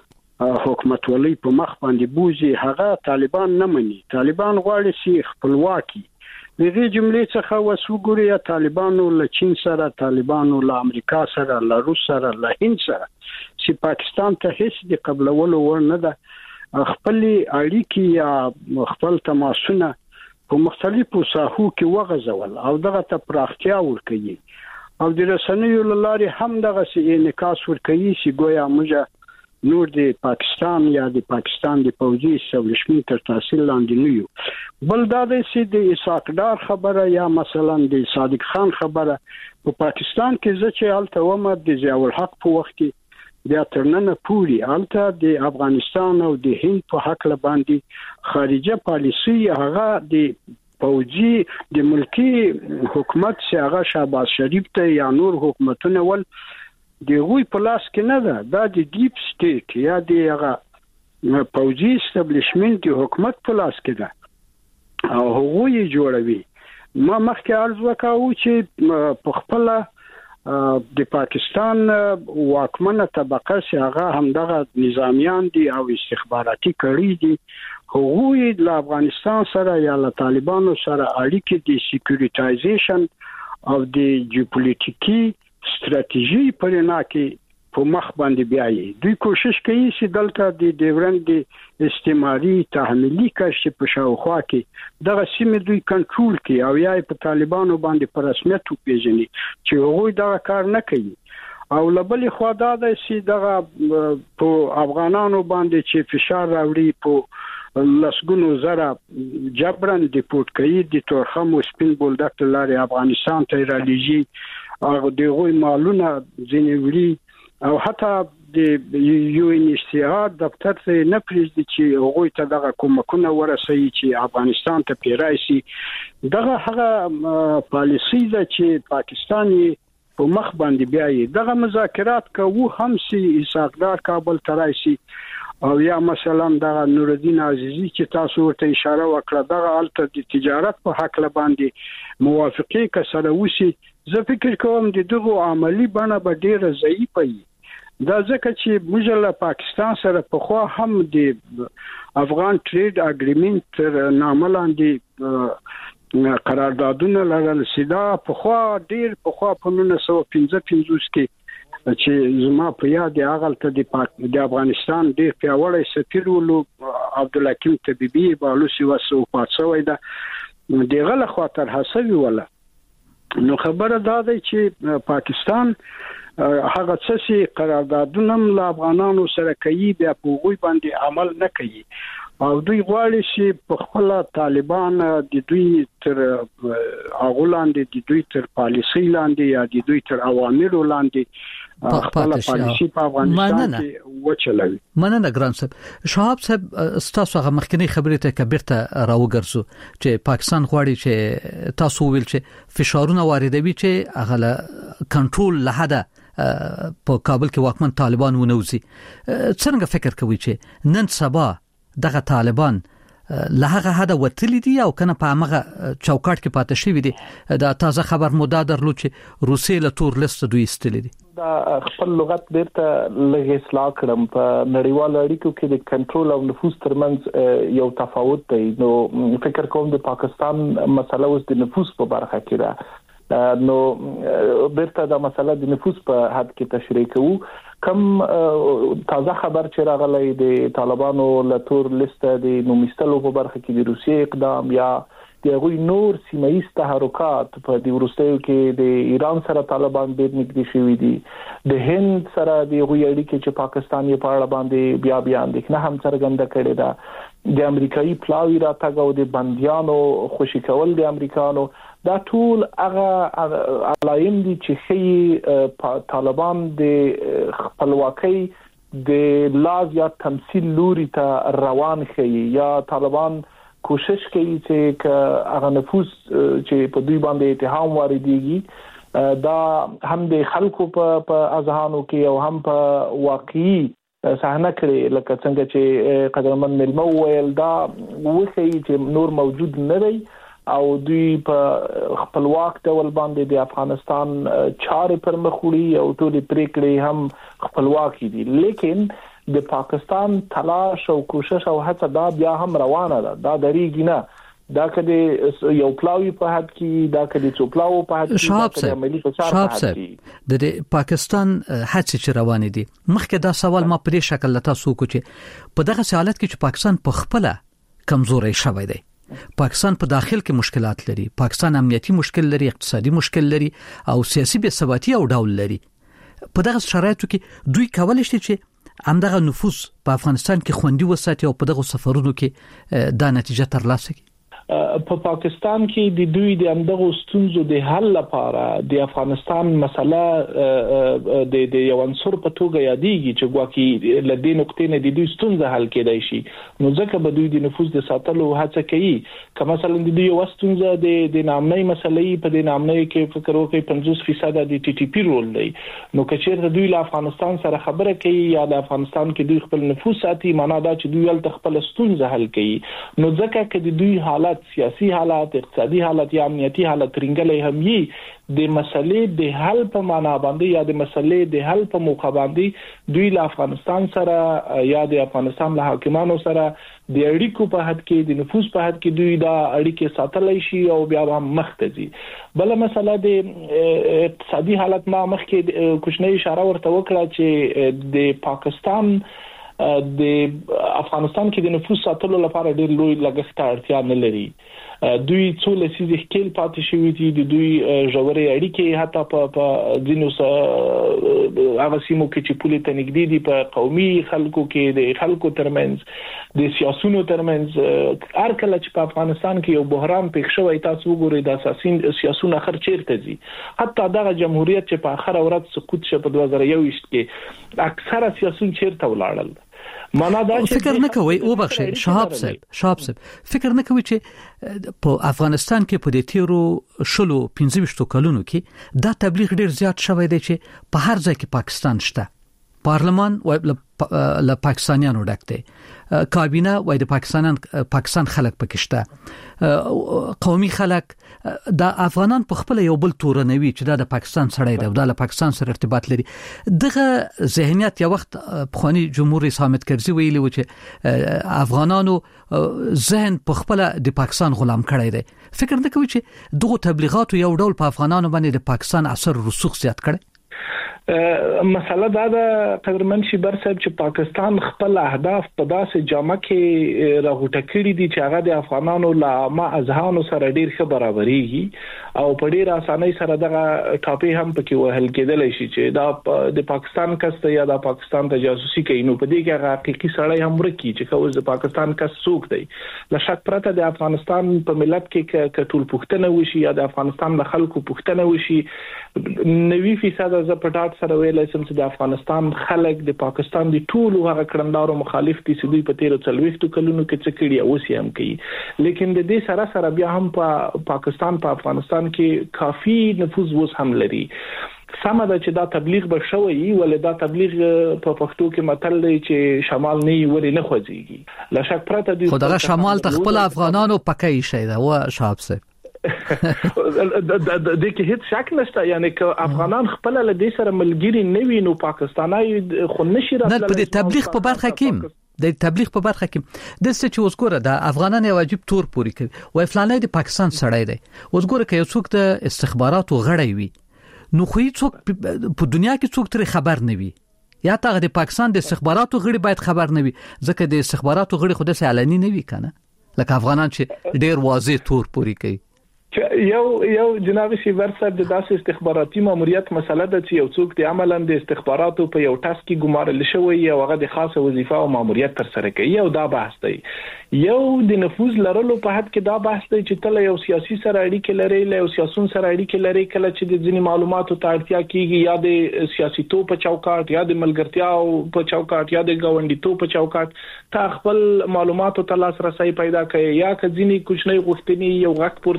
حکومت ولي په مخ باندې بوزي. هغه طالبان نه مني. طالبان غواړي چې خپلواکي دغه جملې څخه وسوګوري. طالبانو له چین سره، طالبانو له امریکا سره، له روس سره، له هند سره چې پاکستان ته هیڅ د قبلولو ور نه ده. خپل اړیکې یا خپل تماسونه په مختلفو ساحو کې وغځول او دغه ته پراختیا ورکړي او د رسنیو لارې هم دغه سي انعکاس ورکړي چې ګویا موږ نور د پاکستان یا د پاکستان د پوځي استابلیشمنت تر تاثیر لاندې نه یو. بل دا د سي د اسحاق ډار خبره یا مثلا د صادق خان خبره په پاکستان کې چې الته ومه د ضیاء الحق په وخت کې بیا ترننه پوری الته د افغانستان او د هند په حق باندې خارجه پالیسی هغه د پوځي د ملکی حکومت چې هغه شهباز شریف ته یا نور حکومتونه ول د غوي په لاس کې نه ده. دا د ډیپ سټیټ یا د هغه پوځي استابلیشمنت د حکومت په لاس کې ده او هغه یې جوړوي. ما مخکې عرض وکاو چې په خپل د پاکستان واکمنه طبقه چې هغه همدغه نظامیان دي او استخباراتي کړي دي، هغوی د افغانستان سره یا له طالبانو سره اړیکې د سکیورټایزیشن او د جیوپولیټیکي ستراتیژي پرنا کې په مخ باندې بیاي. دوی کوشش کوي چې دلته د ډیورند استعماري تحمیلي کړي په شاوخوا کې دغه سیمه دوی کنټرول کوي او یا په طالبانو باندې په رسمیت وپیژني چې هغوی دا کار نه کوي. او لبل خو دا د سي دغه په افغانانو باندې چې فشار راوړي په لسګونو زره جبران دیپورت کوي د تورخم او سپین بولدک لاري افغانستان ته رالیږي او دغه مالونه ځنیوري او حتی د یو ان ایچ سی آر دفتر ته نه پریږدي چې هغوی ته دغه کومکونه ورسوي چې افغانستان ته پیرایسي. دغه هغه پالیسی ده چې پاکستاني په مخ باندې بیاي. دغه مذاکرات کوو هم سي اسحاقدار کابل ترایسي او یا مثلا دغه نورالدین عزیزی چې تاسو ورته اشاره وکړه دغه الته د تجارت په حق باندې موافقه کسره وسی. زه فکر کوم د دغه عملی بڼه به ډیره ضعیفه وي. دا ځکه چې موږ له پاکستان سره په خوا هم د افغان ټریډ اګریمنت تر نامه لاندې قراردادونه لرل. سیدا په خوا ډیر په خوا په نولس سوه پنځه پنځوس کې چې زما په یاد هغه ته د افغانستان ډیر پیاوړی سفیر ولو عبدالحکیم طبيبي بالوسی وسو پاتسوي دا دغه له خاطر حسوي ولا. نو خبره دا ده چې پاکستان هغه څه قراردادونه له افغانانو سره کوي بیا په غوي باندې عمل نه کوي او دوی غواړي چې په خپل طالبان د دوی تر اغولاندې د دوی تر پالیسي لاندې یا د دوی تر اوامر لاندې خپل پالیسي په افغانستان کې وچلوي. مننه ګران صاحب. شهاب صاحب تاسو هغه مخکنی خبرې ته کبرته راوګرځو چې پاکستان غواړي چې تاسو ویل چې فشارونه واردوي چې هغه کنټرول لحده په کابل کې واکمن طالبان ونوزي. څنګه فکر کوي چې نن سبا دغه طالبان لهغه هدا وتلی دي او کنه په هغه چوکاټ کې پاتې شوی دي؟ دا تازه خبر مو دا درلو چې روسي له تور لیست دوی استلی دي. دا خپل لغت بیرته لږ اصلاح کړم. په نړیوال اړیکو کې د کنټرول او نفوذ ترمنځ یو تفاوت دی. نو فکر کوم د پاکستان مسله اوس د نفوذ په برخه کې ده. نو بیرته دا مسله د نفوذ په حد کې تشریح کوو. کم تازه خبر چې راغلی د طالبانو له تور لیست د نومستلو په برخه کې د روسي اقدام یا د غوی نور سیمایي تحرکات په د ورستیو کې د ایران سره طالبان ډېر نږدې شوي دي. د هند سره د غوی اړیکې چې پاکستان یې په اړه باندې بیا بیا اندېښنه هم څرګنده کړې ده. د امریکایي پلاوی راتګ او د بنديانو خوشي کول د امریکانو دا ټول هغه علایم دي چې خي طالبان د خپلواکۍ د لاز یا تمثيل لوري ته روان خي یا طالبان کوشش کوي چې هغه نفوذ چې په دوی باندې اتهام واردېږي دا هم د خلکو په په اذهانو کې او هم په واقعي صحنه کړي لکه څنګه چې قدرمن ملمو ویل دا وخی چې نور موجود نه دی او دوی په خپلواک ډول باندې د افغانستان چارې پر مخ وړي او ټول پریکړې هم خپلواک دي لیکن د پاکستان تلاش او کوشش او هڅه دا بیا هم روانه ده دا دریږي نه دا کله یو پلاوی په حد کې دا کله څو پلاو په حد کې د عملی فشار په حد کې د پاکستان هڅې چې روانې دي مخکې دا سوال ما پرې شکل لته سو کو چې په دغه حالت کې چې پاکستان په خپل کمزوري شوی دی پاکستان په داخل کې مشکلات لري پاکستان امنیتي مشکل لري اقتصادي مشکل لري او سیاسي بې ثباتي او ډول لري په دغه شرایطو کې دوی کولای شي چې همدغه نفوذ په افغانستان کې خوندي وساتي او په دغه سفرونو کې دا نتیجه ترلاسه کړي په پاکستان کې د دوی د همدغه ستونزو د حل لپاره د افغانستان مسله د د یو عنصر په توګه یادېږي چې ګواکې لدې نقطې نه د دوی ستونزه حل کېدای شي نو ځکه به دوی د نفوذ د ساتلو هڅه کوي که مثلا د دوی ستونزه د د نامنۍ مسلې په د نامنۍ کې فکر وکړي پنځوس فیصد د ټي ټي پی رول دی نو که چیرته دوی له افغانستان سره خبره کوي یا د افغانستان کې دوی خپل نفوذ ساتي معنا دا چې دوی ول خپل ستونزه حل کوي نو ځکه چې د دوی حالت سیاسي حالات اقتصادي حالات یا امنیتي حالات رنګلې هم یي د مسلې د حل په معنا باندې یا د مسلې د حل په موخه باندې دوی له افغانستان سره یا د افغانستان له حاکمانو سره د اړیکو په حد کې د نفوذ په حد کې دوی دا اړیکې ساتلای شي او بیا هم مختزي بل مسله د اقتصادي حالت ما مخکې کوچنی اشاره ورته وکړه چې د پاکستان د افغانستان کې د نفوذ ساتلو لپاره ډېر لوی لګښت اړتیا نه لري دوی څو لسیزې ښکیل پاتې شوي دي د دوی ژورې اړیکې حتی په ځینو هغه سیمو کې چې پولې ته نږدې دي په قومي خلکو کې د خلکو ترمنځ د سیاسونو ترمنځ هر کله چې په افغانستان کې یو بحران پېښ شوی تاسو وګورئ د اساسي سیاسونه اخر چیرته دي حتی دغه جمهوریت چې په اخر ورځ سقوط شو په دوه زره یو کې اکثره سیاسون چیرته ولاړل معنا دا چې فکر نه کوي او بخښه شهاب صاحب شهاب صاحب فکر نه کوي چې په افغانستان کې په دې تیرو شلو پنځه کلونو کې دا تبلیغ ډیر زیات شوی دی چې په هر ځای کې پاکستان شته پارلمان و له پاکستانیانو ډک دی کابینه وای د پاکستان پاکستان خلک پکشته قومي خلک د افغانان په خپل یو بل تورنوي چې دا د پاکستان سړی دی او د پاکستان سره ارتباط لري دغه ذهنیت یو وخت بخوانی جمهور رئیس حامد کرزي ویلي و چې افغانانو ذهن په خپل د پاکستان غلام کړی دی فکر نه کوي چې دغه تبلیغات یو ډول په افغانانو باندې د پاکستان اثر رسوخ زیات کړي مسله دا ده قدرمن شي بر صاحب چې پاکستان خپل اهداف په داسې جامه کې راغوټه کړی دي چې هغه د افغانانو له ما اذهانو سره ډیر ښه برابرېږي او په ډیر اسانۍ سره دغه ټاپې هم پکې وهل کېدلی شي چې دا د پاکستان کس یا د پاکستان ته جاسوسي کوي نو په دې کې هغه حقيقي سړی هم ورکی چې کوز د پاکستان کس څوک دی له شک پرته د افغانستان په ملت کې کټول پښتنه وشي یا د افغانستان د خلکو پښتنه وشي نوي فیصد ز پټاټ سره ویلای سم چې د افغانستان خلک د پاکستان د ټولو هغه کړندارو مخالف دي چې دوی په تیر څلويختو کلونو کې څه کړي او سي هم کوي لیکن د دې سره سره بیا هم په پاکستان په افغانستان کې کافي نفوذ وس هم لري سمه ده چې دا تبلیغ به شوی ولې دا تبلیغ په پښتو کې متل دی چې شمال نه وری نه خوځيږي لا شک پرته دی خدغه شمال تخپل افغانانو پکې شي دا و شاب سه د دې کې هیڅ شک نشته یعنی که افغانان خپل له دې سره ملګری نه وي نو پاکستاني خو نشي راتللی نه په تبلیغ په برخه کې د تبلیغ په برخه کې د څه چې وسګوره د افغانان واجب تور پوری کوي وای فلانه د پاکستان سړی دی وسګوره کې یو څوک د استخباراتو غړی وي نو خو څوک په دنیا کې څوک تر خبر نه وي یا تا د پاکستان د استخباراتو غړي باید خبر نه وي ځکه د استخباراتو غړي خود سه علني نه وي کنه لکه افغانان چې ډیر واضح تور پوری کوي یو یو جناب شیبر صاحب د داسې استخباراتي ماموریت مسله ده چې یو څوک د عملاً د استخباراتو په یو ټاس کې ګمارل شوی او هغه د خاصه وظیفه او ماموریت تر سره کوي او دا بحث دی یو د نفوذ لرلو په حد کې دا بحث دی چې تل یو سیاسي سره اړیکې لري له یو سیاسون سره اړیکې لري کله چې د ځینی معلوماتو ته اړتیا کیږي یا د سیاسي تو په چوکاټ یا د ملګرتیا په چوکاټ یا د ګاونډي تو په چوکاټ تا خپل معلوماتو ته لاسرسي پیدا کوي یا که ځینی کوچنی غوښتنې یو غټ پورته کول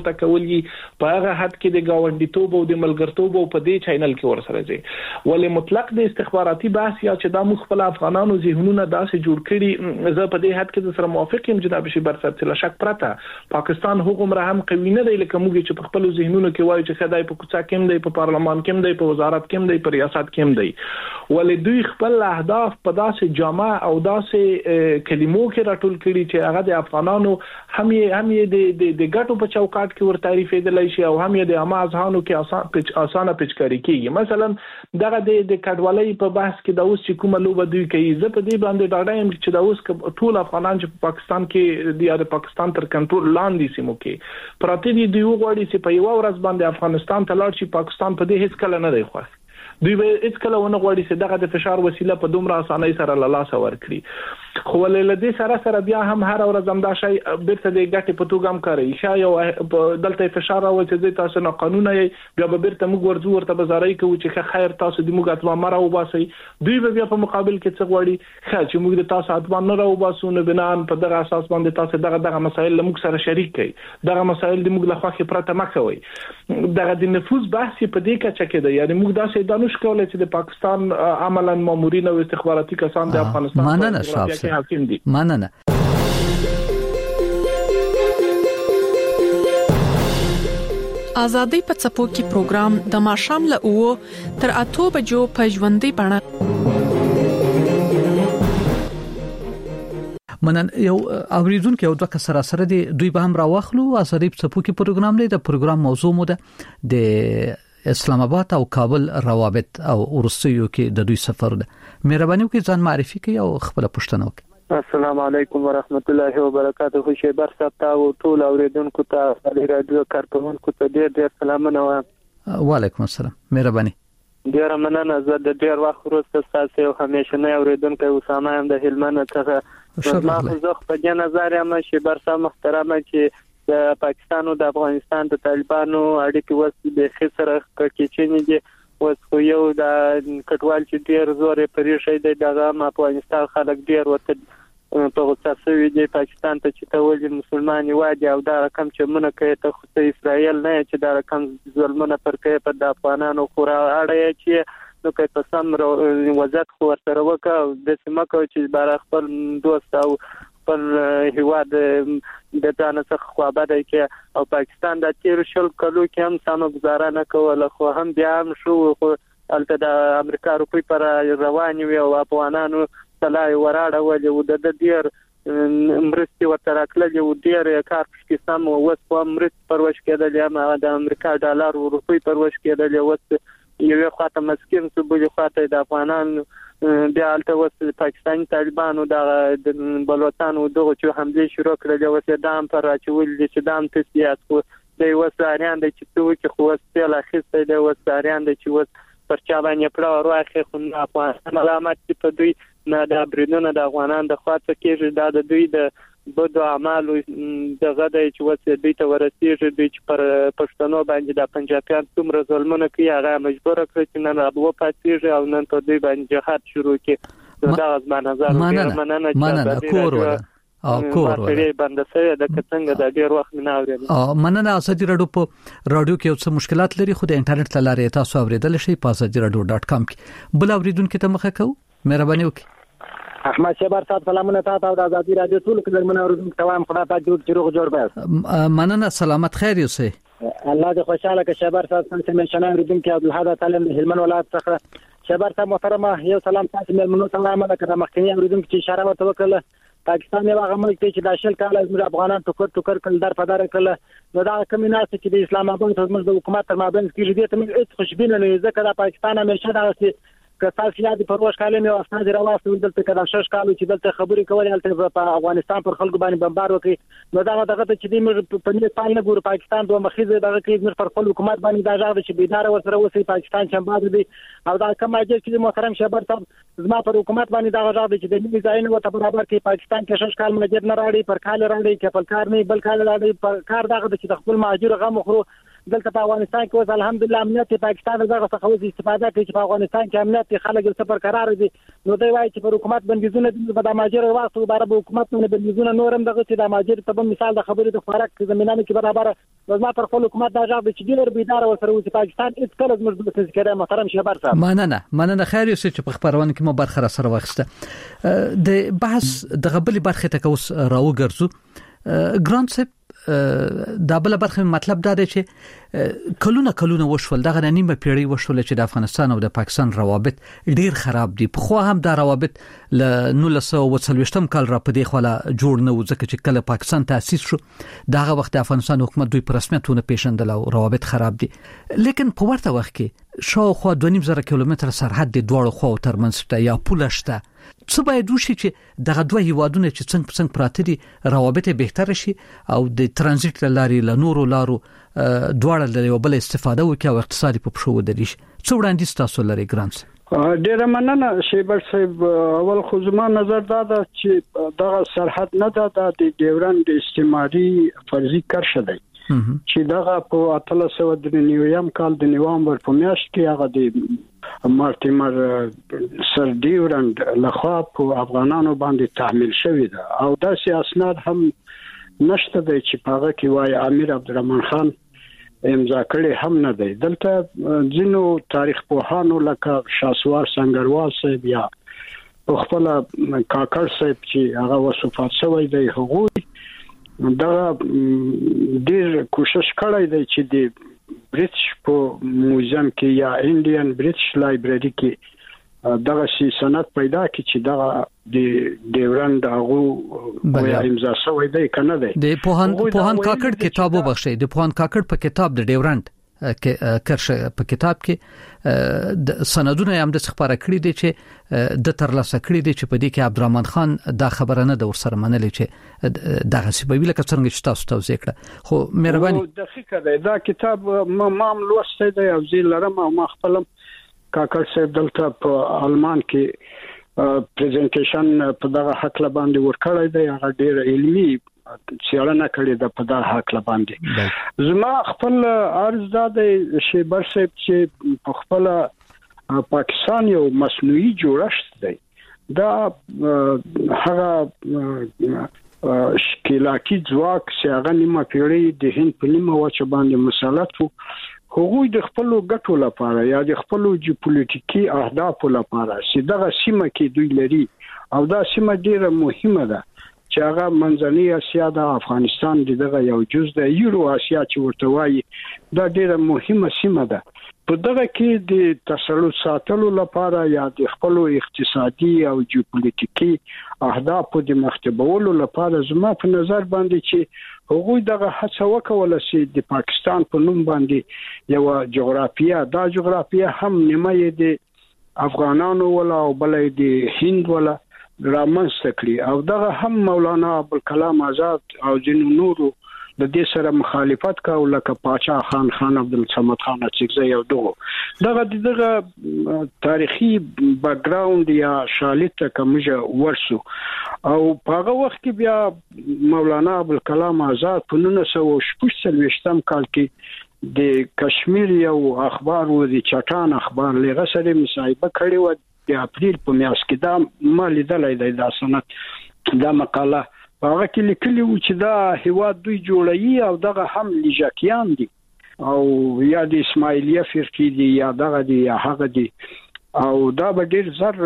کیږي په هغه حد کې د گاونډیتوب او د ملګرتوب په دې چینل کې ورسره ځي. ولې مطلق د استخباراتي بحث یا چې د مخ خپل افغانانو ذهنونه داسې جوړ کړي، زه په دې حد کې سره موافق یم جناب شیبر صاحب چې لا شک پرته پاکستان هغومره هم قوي نه دی لکه موږ چې په خپل ذهنونو کې وایو چې خدای په کوڅه کې دی، په پارلمان کې دی، په وزارت کې دی، په ریاست کې دی. ولې دوی خپل اهداف په داسې جامع او داسې کلمو کې راټول کړي چې هغه د افغانانو هم یې هم یې د د ګټو په چوکاټ کې ور تعریفېدلای شي او هم یې د عامه ځانو کې آسان پچ اسانه پچکاری کیږي. مثلا دغه د د کډوالۍ په بحث کې د اوس چې کومه لوبه دوی کوي، زه په دې باندې ډاډه یم چې د اوس ټول افغانان چې په پاکستان کې د پاکستان تر کنټرول لاندې سیمو کې پراته دي، دوی وغواړي چې په یو ورځ باندې افغانستان ته لاړ شي. پاکستان په دې هیڅ کله نه دی خوښ. دوی به هیڅ کله ونه غواړي چې دغه د فشار وسیله په دومره اسانۍ سره له لاسه ورکړي. خو ولې لدې سره سره بیا هم هر ورځ هم دا شی بیرته د ګټې په توګه هم کوي. شای او دلته فشار راوځي چې تاسو نه قانون یې بیا به بیرته موږ ورځو ورته بازارۍ کوي چې خیر تاسو د موږ اتوا مره وباسي. دوی به بیا په مقابل کې څه غواړي، خیر چې موږ د تاسو اتوا نه راوباسو نو بنان په دغه اساس باندې تاسو دغه دغه مسایل له موږ سره شریک کړئ، دغه مسایل د موږ له خوا پرته مه کوئ. دغه د نفوذ بحث په دې کچه کې دی. یعنی موږ داسې دانش کولای چې د پاکستان عملاً مامورین او استخباراتي کسان د افغانستان مننه شابسه مننه. آزادۍ په څپو کې پروګرام د ماشام له اوو تر اتو بجو په ژوندۍ بڼه. منن یو اوریدونکو یو دوه کسره سره دی دوی به هم راوخلو. آزادۍ په څپو کې پروګرام دی. د پروګرام موضوع مو ده د اسلام آباد او کابل روابط او ورسیو کې د دوی سفر ده. مهرباني وکړئ ځان معرفي کړئ او خپل پوښتنه وکړئ. السلام علیکم ورحمت الله وبرکاته. شیبر صاحب ته او ټول اوریدونکو ته د رادیو کارکونکو ته ډېر ډېر سلامونه وایم. وعلیکم السلام. مهرباني. ډېر مننه. زه د ډېر وخت وروسته تاسو او همیشنه اوریدونکو اسامه هم د هلمند څخه ما زه په دې نظر یم شیبر صاحب محترمه چې د پاکستان او د افغانستان د طالبانو اړیکې وسې د خسر کچېنې دي. وس خو یو د کټوال چې ډیر زور پرې شي د دغه افغانستان خلک ډیر وته په غوسه دي پاکستان ته چې تول مسلمان وادي او دا رقم چې مونږ کوي ته خو اسرائیل نه چې دا رقم ظلمونه پر کوي په د افغانانو خورا اړه چې نو کوي په سم وضاحت خو ورته وکړه د سیمه کوي چې بار خپل دوست او خپل هیواد د ځان څخه خوابه دی کې او پاکستان د تیر شل کلو کې هم سم گزاره نه کوله خو هم بیا هم شو خو البته د امریکا روپی پر روان وي او افغانانو تلای وراړه ولې و د ډیر مرستي وتراکله یو ډیر کار کې سم وس په مرست پروش کېدل یا د امریکا ډالر او روپی پروش کېدل وس یو خاطر مسکین څه بل خاطر د افغانانو بیا البته وس پاکستاني طالبانو د بلوچستان او دغه چې حمله شروع کړل او چې دام پر راچول دي چې دام ته سیاست د وساریان د چې تو کې خو وسیله اخیسته د وساریان د چې وس پر چا باندې پړه ورواخې خو نه افغان علامات په دوی نه د بریدونو د افغانان د خواته کېږي د دوی د بدو اعمالو دغه د چې وسه دوی ته ورسیږي دوی چې پر پښتنو باندې د پنجابیان څومره ظلمونه کوي هغه مجبور کړی چې نن ابو پاتېږي او نن ته دوی باندې جهاد شروع کړي دا از ما نظر مننه مننه کور ولا او کور ولا بندسه د کڅنګ د ډیر وخت نه اورېدل او مننه اسدي رادیو په رادیو کې څه مشکلات لري خو د انټرنیټ لارې تاسو اوریدل شي په اسدي رادیو ډاټ کام کې بل اوریدونکو ته مخه کو مهرباني وکړئ. احمد شیبر صاحب سلامونه تاسو د ازادي رادیو ټول کې درمنه اوریدونکو ته وایم خدای پاک دې جوړ جوړ بس مننه سلامت خیر اوسئ الله دې خوشاله کې. شیبر صاحب څنګه مشنه اوریدونکو عبدالحد تعالی د هلمند ولایت څخه. شیبر صاحب محترمه یو سلام تاسو مېلمنو ته وایم کړه مخکنی اوریدونکو چې اشاره ورته وکړه پاکستان یو هغه ملک چې د شل کال از افغانان ټوکر ټوکر کل در په در کړه نو دا کمینات چې د اسلام آباد د حکومت تر مابین کې دې ته هیڅ خوشبینه نه ځکه د پاکستان همیشه دا که تاسو یاد پروش کاله مې واستاده راوستل دلته کله شش کالو چې دلته خبرې کولې دلته په افغانستان پر خلکو باندې بمبار وکړي نو دا دغه چې د موږ په دې پال نه ګور پاکستان دوه مخیزه دغه کې موږ پر خپل حکومت باندې دا ځاوي چې بيدار ورسره وسی پاکستان چې بعد دي او دا کوم اجازه چې محترم شیبر صاحب زما پر حکومت باندې دا ځاوي چې د دې ځای نه وته برابر کې پاکستان کې شش کال مجر نه راړي پر کال راړي کې پر کار نه بل کال راړي پر کار دغه چې د خپل مهاجر غم خو دلته په افغانستان کې اوس الحمدلله امنیت پاکستان دغه څخه اوس استفاده کوي چې په افغانستان کې امنیت خلک سفر قرار دي نو دوی وایي چې پر حکومت بندیزونه د د ماجر واسطه بار به حکومت نه بندیزونه نورم دغه چې د ماجر په مثال د خبرې د خوراک زمينانه کې برابر وزما پر خپل حکومت دا ځاب چې ډیر بيدار وسره و چې پاکستان هیڅ کله زموږ د تذکره محترم شهبر صاحب مننه مننه خیر یو چې په خبرونه کې مو برخه سره واخسته د بحث د غبلې برخه ته اوس راو ګرځو ګرانت صاحب دا بل برخه مطلب دا دی چې کلونه کلونه وشول دغه نیمه پیړۍ وشول چې د افغانستان او د پاکستان روابط ډیر خراب دي په خو هم دا روابط ل نولس سوه او څلوېښتم کال را پدې خلا جوړ نه و ځکه چې کله پاکستان تاسیس شو دغه وخت د افغانستان حکومت دوی په رسمیتونه پیژندل او روابط خراب دي لیکن په ورته وخت کې شاوخوا دوه نیم زره کیلومتر سرحد د دوړو خو ترمنځ ته یا پوله شته څه باید وشي چې دغه دوه هیوادونه چې څنګه څنګه پراته دي روابط بهتر شي او د ترانزیت لاري له نورو لارو دواړه د یو بل استفاده وکړي او اقتصادي په پښو ودرېږي څو وړاندیز تاسو لري ګرانس ډیر مننه شیبر صاحب اول خو زما نظر دا ده چې دغه سرحد نه ده د ډیورند استعماري فرضي کرښه ده چې دغه په اتلس سوه درې کال د نوامبر په میاشت کې هغه د مارټیمر سر ډیورند لخوا په افغانانو باندې تحمیل شوی ده او داسې اسناد هم نشته دی چې په هغه کې وایي امیر عبدالرحمن خان امضا کړي هم نه دی دلته ځینو تاریخ پوهانو لکه شاسوار سنگروال صاحب یا خپل کاکړ صاحب چې هغه وصفات شوی دی هغوی دا ډیر کوشش کړی دی چې د برټش په موزیم کې یا انډین برټش لایبرری کې دغه شي سند پیدا کړي چې دغه د ډیورند هغه یا امضا شوی دی کنه دی د پوهان پوهان کاکړ کتابو بخشي د پوهان کاکړ په کتاب د ډیورند کې کرشه په کتاب کې د سندونه هم د خبره کړې دي چې د ترلاسه کړې دي چې په دې کې عبدالرحمن خان دا خبره نه د ورسره منلې چې دغه سبب لکه څنګه چې تاسو توضیح کړه خو مهرباني دقیقه ده دا کتاب ما مام لوسته دی او زه لرم او ما خپل کاکړ صاحب دلته په آلمان کې پریزنټیشن په دغه حق باندې ورکړی دی هغه ډیر علمي څېړنه کړې ده په دغه حق باندې زما خپل عرض دا دی شیبر صاحب چې په خپل پاکستان یو مصنوعي جوړښت دی دا هغه شکلاکی ځواک چې هغه نیمه پیړۍ د هند په نیمه وچه باندې مسلط وو هغوی د خپل ګټو لپاره یا د خپل جیوپولیټیکي اهدافو لپاره چې دغه سیمه کې دوی لري او دا سیمه ډیره مهمه ده چې هغه منځنۍ اسیا د افغانستان دغه یو جز د یورو اسیا چې ورته وایي دا ډیره مهمه سیمه ده په دغه کې د تسلط ساتلو لپاره یا د خپل اقتصادي او جیوپولیټیکي اهدافو د مخاطبولو لپاره زما په نظر باندې چې هغوی دغه هڅه وکوله چې د پاکستان په نوم باندې یو جغرافیه دا جغرافیه هم نیمه د افغانانو ولا او بلې د هند ولا رامنځته کړی او دغه هم مولانا ابوالکلام آزاد او ځینو نورو د دې سره مخالفت کاو لکه پاچا خان خان عبدالصمد خان اڅکزی او دغه دغه دغه تاریخي بیک گراوند یا شالید کومه ورسو او په هغه وخت کې بیا مولانا ابوالکلام آزاد په نولس سوه او شپږ څلوېښتم کال کې د کشمیر یو اخبار و د چټان اخبار لغه سره مصاحبه کړې و د اپریل په میاشت کې دا ما لیدلای دی دا سند دا مقاله هغه کې لیکلی و چې دا هیواد دوی جوړوي او دغه هم لیجاکیان دي او یا د اسماعیلیه فرقې دي یا دغه دي یا هغه دي او دا به ډیر زر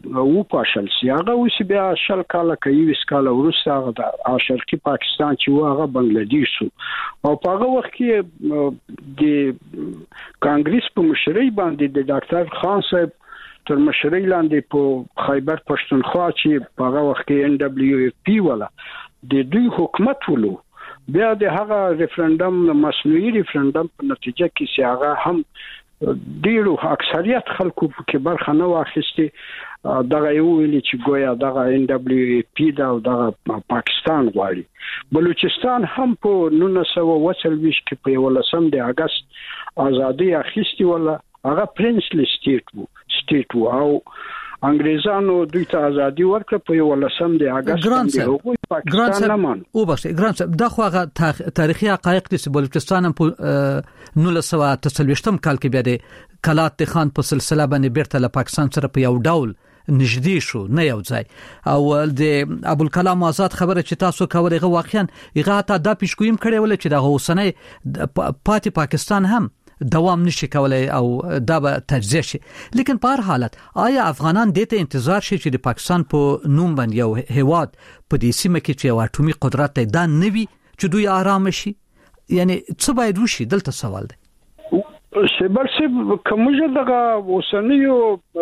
و پاشل سی هغه اوس بیا شل کاله کوي وس کاله ورسته هغه د شرقي پاکستان چې هغه بنگلاديش او په هغه وخت کې د کانګریس په مشرۍ باندې د ډاکټر خان صاحب تر مشرۍ لاندې په خیبر پښتونخوا چې په هغه وخت کې ان دبليو اف پی ولا د دوی حکومت ولو بیا د هغه ریفرندم مصنوعي ریفرندم په نتیجه کې چې هغه هم ډیرو اکثریت خلکو په برخه نه واخیستي دغه یو ویلي چې ګویا دغه ان دبليو اف پی دا او دغه پاکستان غواړي بلوچستان هم په نولس سوه او څلوېښت کې په یولسم د اگست ازادي اخیستي ولا هغه پرنسلی سټیټ وو سټیټ وو او انګريزانو دوی ته ازادي ورکړه په ولسم د اگست باندې پاکستان نه مان او بخښه ګران صاحب دا خو هغه تاریخي حقایق دي چې بلوچستان په نولس سوه اتهڅلوېښتم کال کې بیا د کلات خان په سلسله باندې بیرته له پاکستان سره په یو ډول نږدې شو نه یو ځای او د ابوالکلام آزاد خبره چې تاسو کولای غو واقعا هغه ته د پیشګویم کړي ول چې د اوسنۍ پاتې پاکستان هم دوام نشي کولای او دا به تجزیه شي لیکن په هر حالت آیا افغانان دته انتظار شي چې د پاکستان په نوم باندې یو هیواد په دې سیمه کې چې یو اټومي قدرت دا نوي چې دوی آرام شي یعنی څه باید وشي دلته سوال دی شبر سب کومه دغه اوسنیو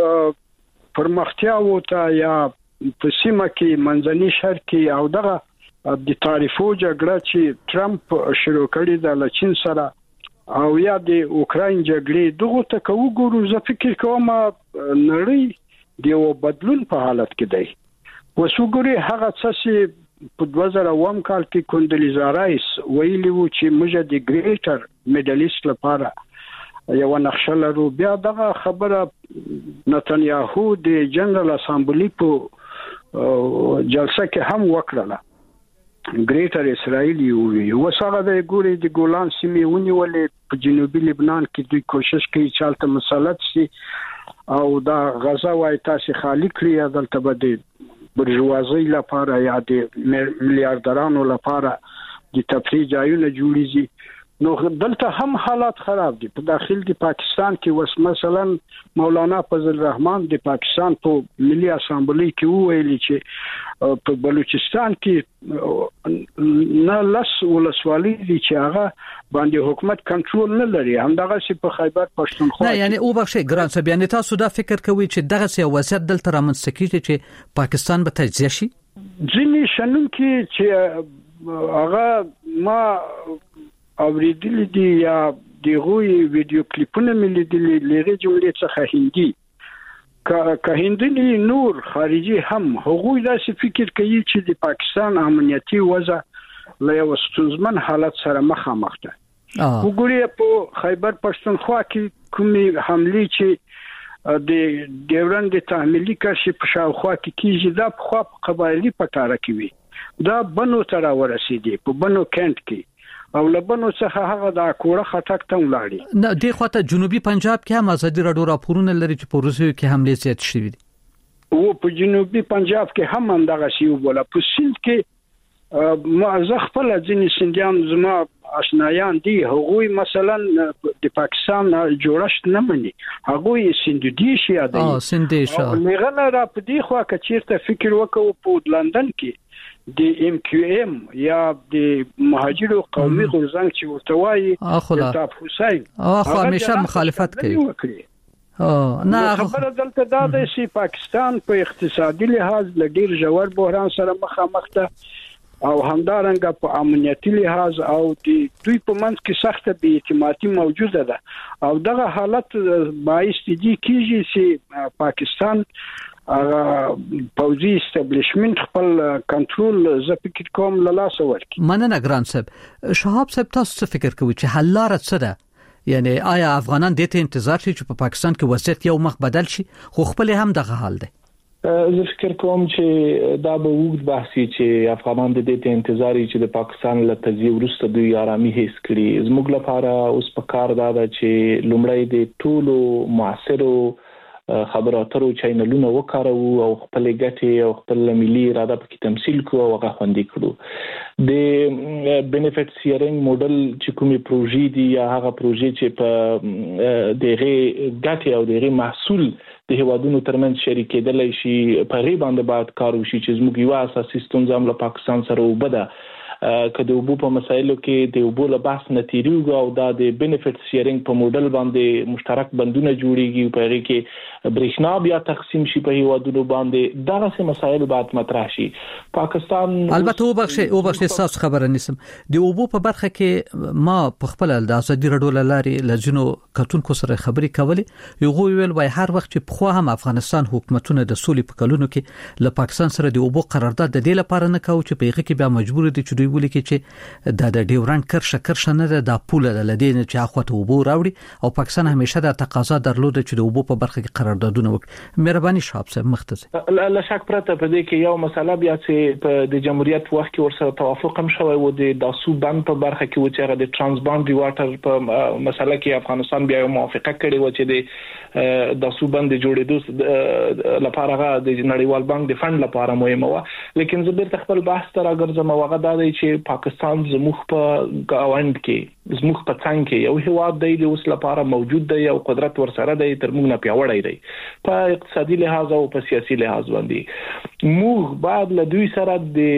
پرمختیا وته یا په سیمه کې منځني شرق کې او دغه د تعریفو جګړه چې ټرمپ شروع کړی د لچین سره او یا د اوکراین جګړې دغه ته کو ګورو زه فکر کوم نړۍ د یو بدلون په حالت کې دی وسوګوري هغه څه په دوه زره اووه کال کې کوندلیزا رایس ویلي وو چې موږ د ګریټر میډل ایست لپاره یو نقشه لرو بیا دغه خبره نتنیاهو د جنرال اسامبلی په جلسه کې هم وکړه ګریټر اسرائیل یو وسره د ګوري د ګولان سیمې ونیولې په جنوبي لبنان کې دوی کوشش کوي چې حالت مسلط شي او دا غزا وای تاسو خالی کړی دلته بده برجوازي لپاره یا د میلیارډرانو لپاره د تفریح ځایونه جوړیږي نو دلته هم حالات خراب دي په داخل د پاکستان کې وس مثلا مولانا فضل الرحمن د پاکستان په ملي اسامبلی کې ویلي چې په بلوچستان کې نه لس ولسوالۍ دي چې هغه باندې حکومت کنټرول نه لري همدغه چې په خیبر پښتونخوا نه یعنی او بخښه ګران صاحب یعنی تاسو دا فکر کوئ چې دغه څه وضعیت دلته رامنځته کیږي چې پاکستان به تجزیه شي ځینې شنن کې چې هغه ما اوریدل دي یا دغه ویډیو کلیپونه مې لیدلې لږه جملې څخه هندي که هندي نور خارجي هم هغوی داسې فکر کوي چې د پاکستان امنیتي وضع له یو ستونزمن حالت سره مخامخ ده وګورئ په خیبر پښتونخوا کې کومې حمله چې د ډیورند د تحمیلي کشف په شاوخوا کې کیږي دا په خوا قبایلی پټاره کوي دا بنو تر ورسېدي په بنو کینټ کې او لبنو څخه هغه د کوړه خټک ته ولاړی نه د خواته جنوبي پنجاب کې هم ازادي راډیو راپورونه لري چې په روسیې کې حمله زیات شوې دي او په جنوبي پنجاب کې هم همدغه شی وبوله په سند کې ما زه خپل ځینې سندیان زما آشنایان دي هغوی مثلا د پاکستان جوړښت نه مني هغوی سندي شي یادي اه سندي شو لغنه را په دی خو کچیرته فکر وکاو په لندن کې د ام کیو ام یا د مهاجرو قومي غورځنګ چې ورته وایي الطاف حسین هغه همیشه مخالفت کوي اه نه خبره دلته دا ده چې پاکستان په اقتصادي لحاظ له ډیر ژور بحران سره مخامخ ده او همدارنګه په امنیتي لحاظ او د دوی په منځ کې سخته بې اعتمادي موجوده ده او دغه حالت باعث دي کیږي چې پاکستان هغه پوزي استابلیشمنت خپل کنټرول ز فکر کوم له لاس ورکی مننه ګران صاحب شهاب صاحب تاسو څه فکر کوئ چې حل لاره څه ده یعنی آیا افغانان دته انتظار شي چې په پاکستان کې وضعیت یو مخ بدل شي خو خپل هم دغه حال ده زه فکر کوم چې دا به وګت بحثي چې افغانان د دې انتظار چې د پاکستان له تجزیه وروسته دوی آرامي هیڅ کړي زموږ لپاره اوس په کار دا ده چې لومړی د ټولو معاصرو خبرو اترو چینلونه وکړو او خپل ګټې او خپل ملي اراده په تمثيل کوو او هغه خوندي کړو د بینیفټ شیرینګ موډل چې کومي پروژې دي یا هغه پروژې چې په دغه ګټې او دغه محصول د هوادونو ترمنځ شریکېدل شي په غي باندې بعد کار وشي چې زموږ یو اساسي ستونزه هم له پاکستان سره وبده که د وبو په مسایلو کې د وبو له بحث نتیریږي او دا د بینیفټ شیرینګ په موډل باندې مشترک بندونه جوړیږي په هغه کې برېښنا بیا تقسیم شي په هیوادونو باندې دا څه مسایل بعد مطرح شي پاکستان البته وبخښه وبخښه تاسو خبره نسم د وبو په برخه کې ما په خپل د ازادي راډیو لاري لجنو کتونکو سره خبري کولې یو ویل وای هر وخت چې په خو هم افغانستان حکومتونه د سولې په کلونو کې له پاکستان سره د وبو قرارداد د دې لپاره نه کاوه چې په هغه کې بیا مجبور دي چې دوی ولیکي چې د د ډیورنډ کرښه کرښه نه ده د پوله د لدین چې اخوته وبو راوړي او پاکستان همیشه د تقاضا درلوده چې د وبو په برخه کې قراردادونه وکړي. مهرباني شاب صاحب مختصر لا شک پرته په دې کې یو مسله بیا چې په د جمهوریت وخت کې ورسره توافق هم شوی و د داسو بند په برخه کې و چې هغه د ترانس باونډري واټر په مسله کې افغانستان بیا موافقه کړې و چې د داسو بند جوړېدو لپاره هغه د نړیوال بانک د فند لپاره مهمه و. لیکن زه بیرته خپل بحث ته راګرځم او هغه دا دی چې پاکستان زموږ په گاوند کې زموږ په څنګ کې یو هیواد دی د اوس لپاره موجود دی او قدرت ورسره دی تر موږ نه پیاوړی دی په اقتصادي لحاظ او په سیاسي لحاظ باندې. موږ بعد له دوی سره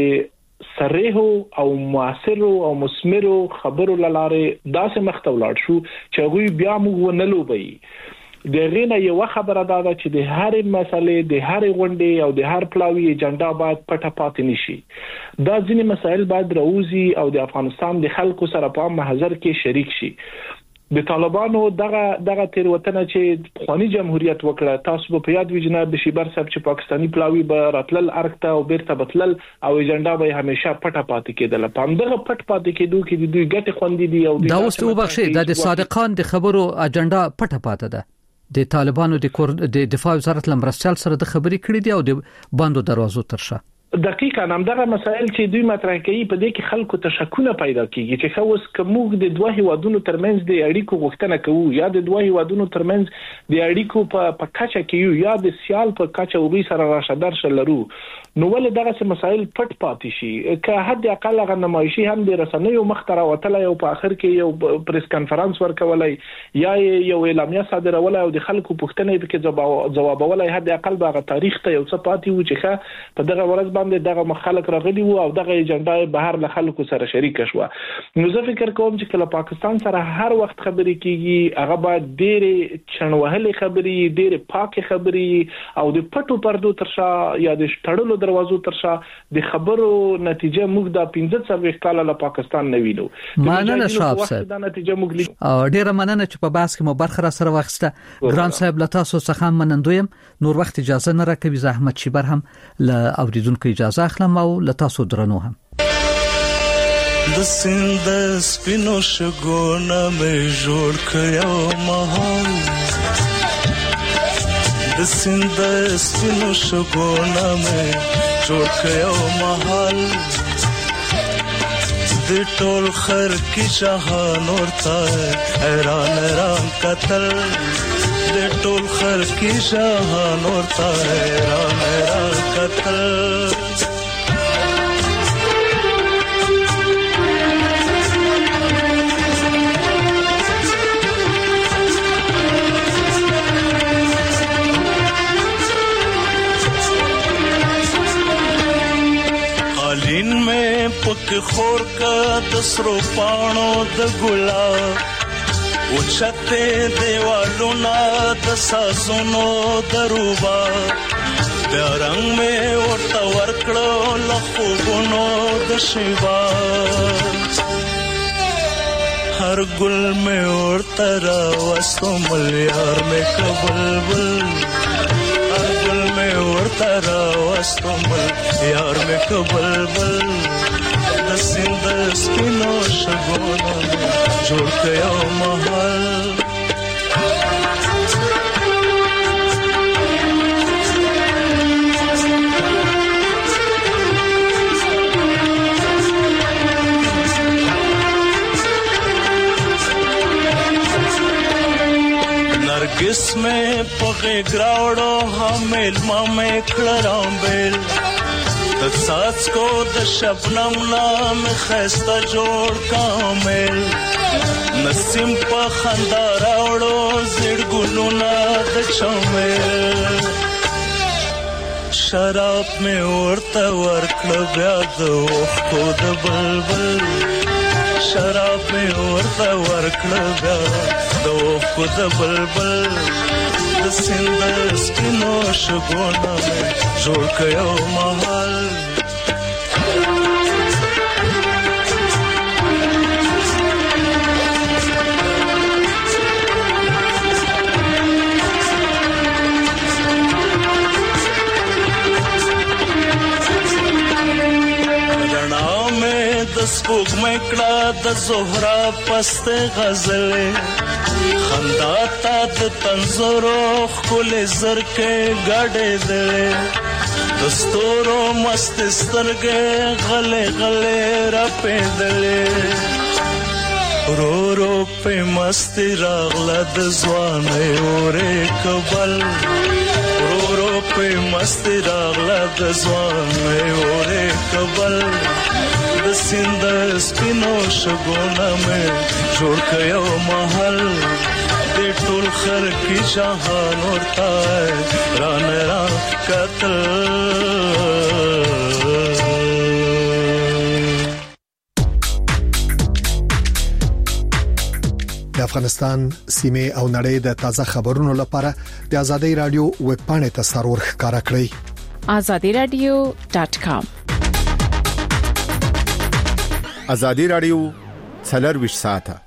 د صریح او موثر او مثمر خبرو لاره داسې مخته ولاړ شو چې هغه بیا موږ ونه لوبي. د غینه یو خبره دا ده چې د هر مسلې د هر غونډې او د هر پلاوی ایجنډا باید پټه پاتې نشي. دا ځینې مسایل باید راوځي او د افغانستان د خلکو سره په محضر کې شریک شي. د طالبانو دغه دغه تیروتنه چې خواني جمهوریت وکړه تاسو په یاد وی جناب بشیبر صاحب چې پاکستانی پلاوی به راتلل ارکته او بیرته بتلل او ایجنډا به همیشه پټه پاتې کېدل. په دغه پټ پاتې کېدو کې د دوی ګټه خوندې دي او دا اوس وبخښي د صادقان د خبرو اجنډا پټه پاتې ده. د طالبانو د دفاع وزارت لمرستل سره د خبرې کړې دي او د باندو دروازو ترشه دقیقاً همدغه مسائل چې دوی مطرح کوي په دې کې خلکو ته شکونه پیدا کیږي چې خو اوس کومګ د دوه هیوادونو ترمنځ د اړیکو غوښتنه کوو یا د دوه هیوادونو ترمنځ د اړیکو په پکاچه کې یا د سیال په کاچه وبي سره راشدار شلرو نو ول دغه مسائل پټ پاتې شي که حد اقل غو نمایشي هم د رسنیو مختره وتل او په اخر کې یو پریس کانفرنس ورکولای یا یو اعلامیه صادرول او د خلکو پوښتنې کې جوابولای حد اقل به تاریخ ته یو څه پاتې و چې په دغه ورځ باندې دغه مخالک راغلي وو او دغه ایجنډا بهر له خلکو سره شریک شو. نو زه فکر کوم چې کله پاکستان سره هر وخت خبرې کیږي هغه باید ډېر چنوهلې خبرې ډېر پاکه خبرې او د پټو پردو ترشا یا د شټړلو دروازو ترشا د خبرو نتیجه موږ د پنځه څلوېښت کال له پاکستان نه ویلو. مننه شاب صاحب دا نتیجه موږ لیدو. ډېر مننه چې په بحث کې مو برخه را سره واخسته. ګران صاحب له تاسو څخه منندویم. نور وخت اجازه نه راکوي زحمت شیبر هم له اوریدونکو اجازه اخلم او له تاسو درنو هم. د سیند سپینو شګونه مې جوړ کړو مهال د سیند سپینو شګونه مې جوړ کړو مهال د ټول خر کی شهان ورته حیران حیران قتل د ټول خر کی شهان ورته حیران حیران قتل. قالین میں پک خور کا دسرو پانو د ګلاب او چته دیوالو نا د ساسونو دروبا بیا رنگ میں ورته ورکړو لخوګونو د شیوا هر ګل میں ورته را وسو ملیار میں کبلبل هر ګل میں ورته را وسو مل یار میں کبلبل د سیند سپینو شګونو جوړ کړو محل. नरगिस में पगे ग्रावड़ो हमेल मामे खड़राम बेल सास को द शबनम नाम खस्ता जोड़ कामेल नसीम पा खंदा रावड़ो जिड़ गुलुना द चमेल शराब में उड़ता वर्कड़ ब्याद को द बलबल शराब में उड़ता वर्कड़ ब्याद को द बलबल द सिंध स्किनो शगोना में जोड़ कयो महल. کړه د زهرا پست غزل خندا تا د تنزورو خل زرکه غړې دې دستورو مست سترګې غلې غلې را پېدلې رو رو په مست راغله د ځوانې اورې کبل رو رو په مست راغله د ځوانې اورې کبل د سیند سپینو شګونه مې جوړ کيو محل د ټول خر کی جهان ورته ران ران کتل د افغانستان سیمه او نړۍ د تازه خبرونو لپاره د ازادي رادیو ویب پاڼه ته سرور ښکارا کړئ azadi radio dot com ازادي رادیو څلور ویشت ساعته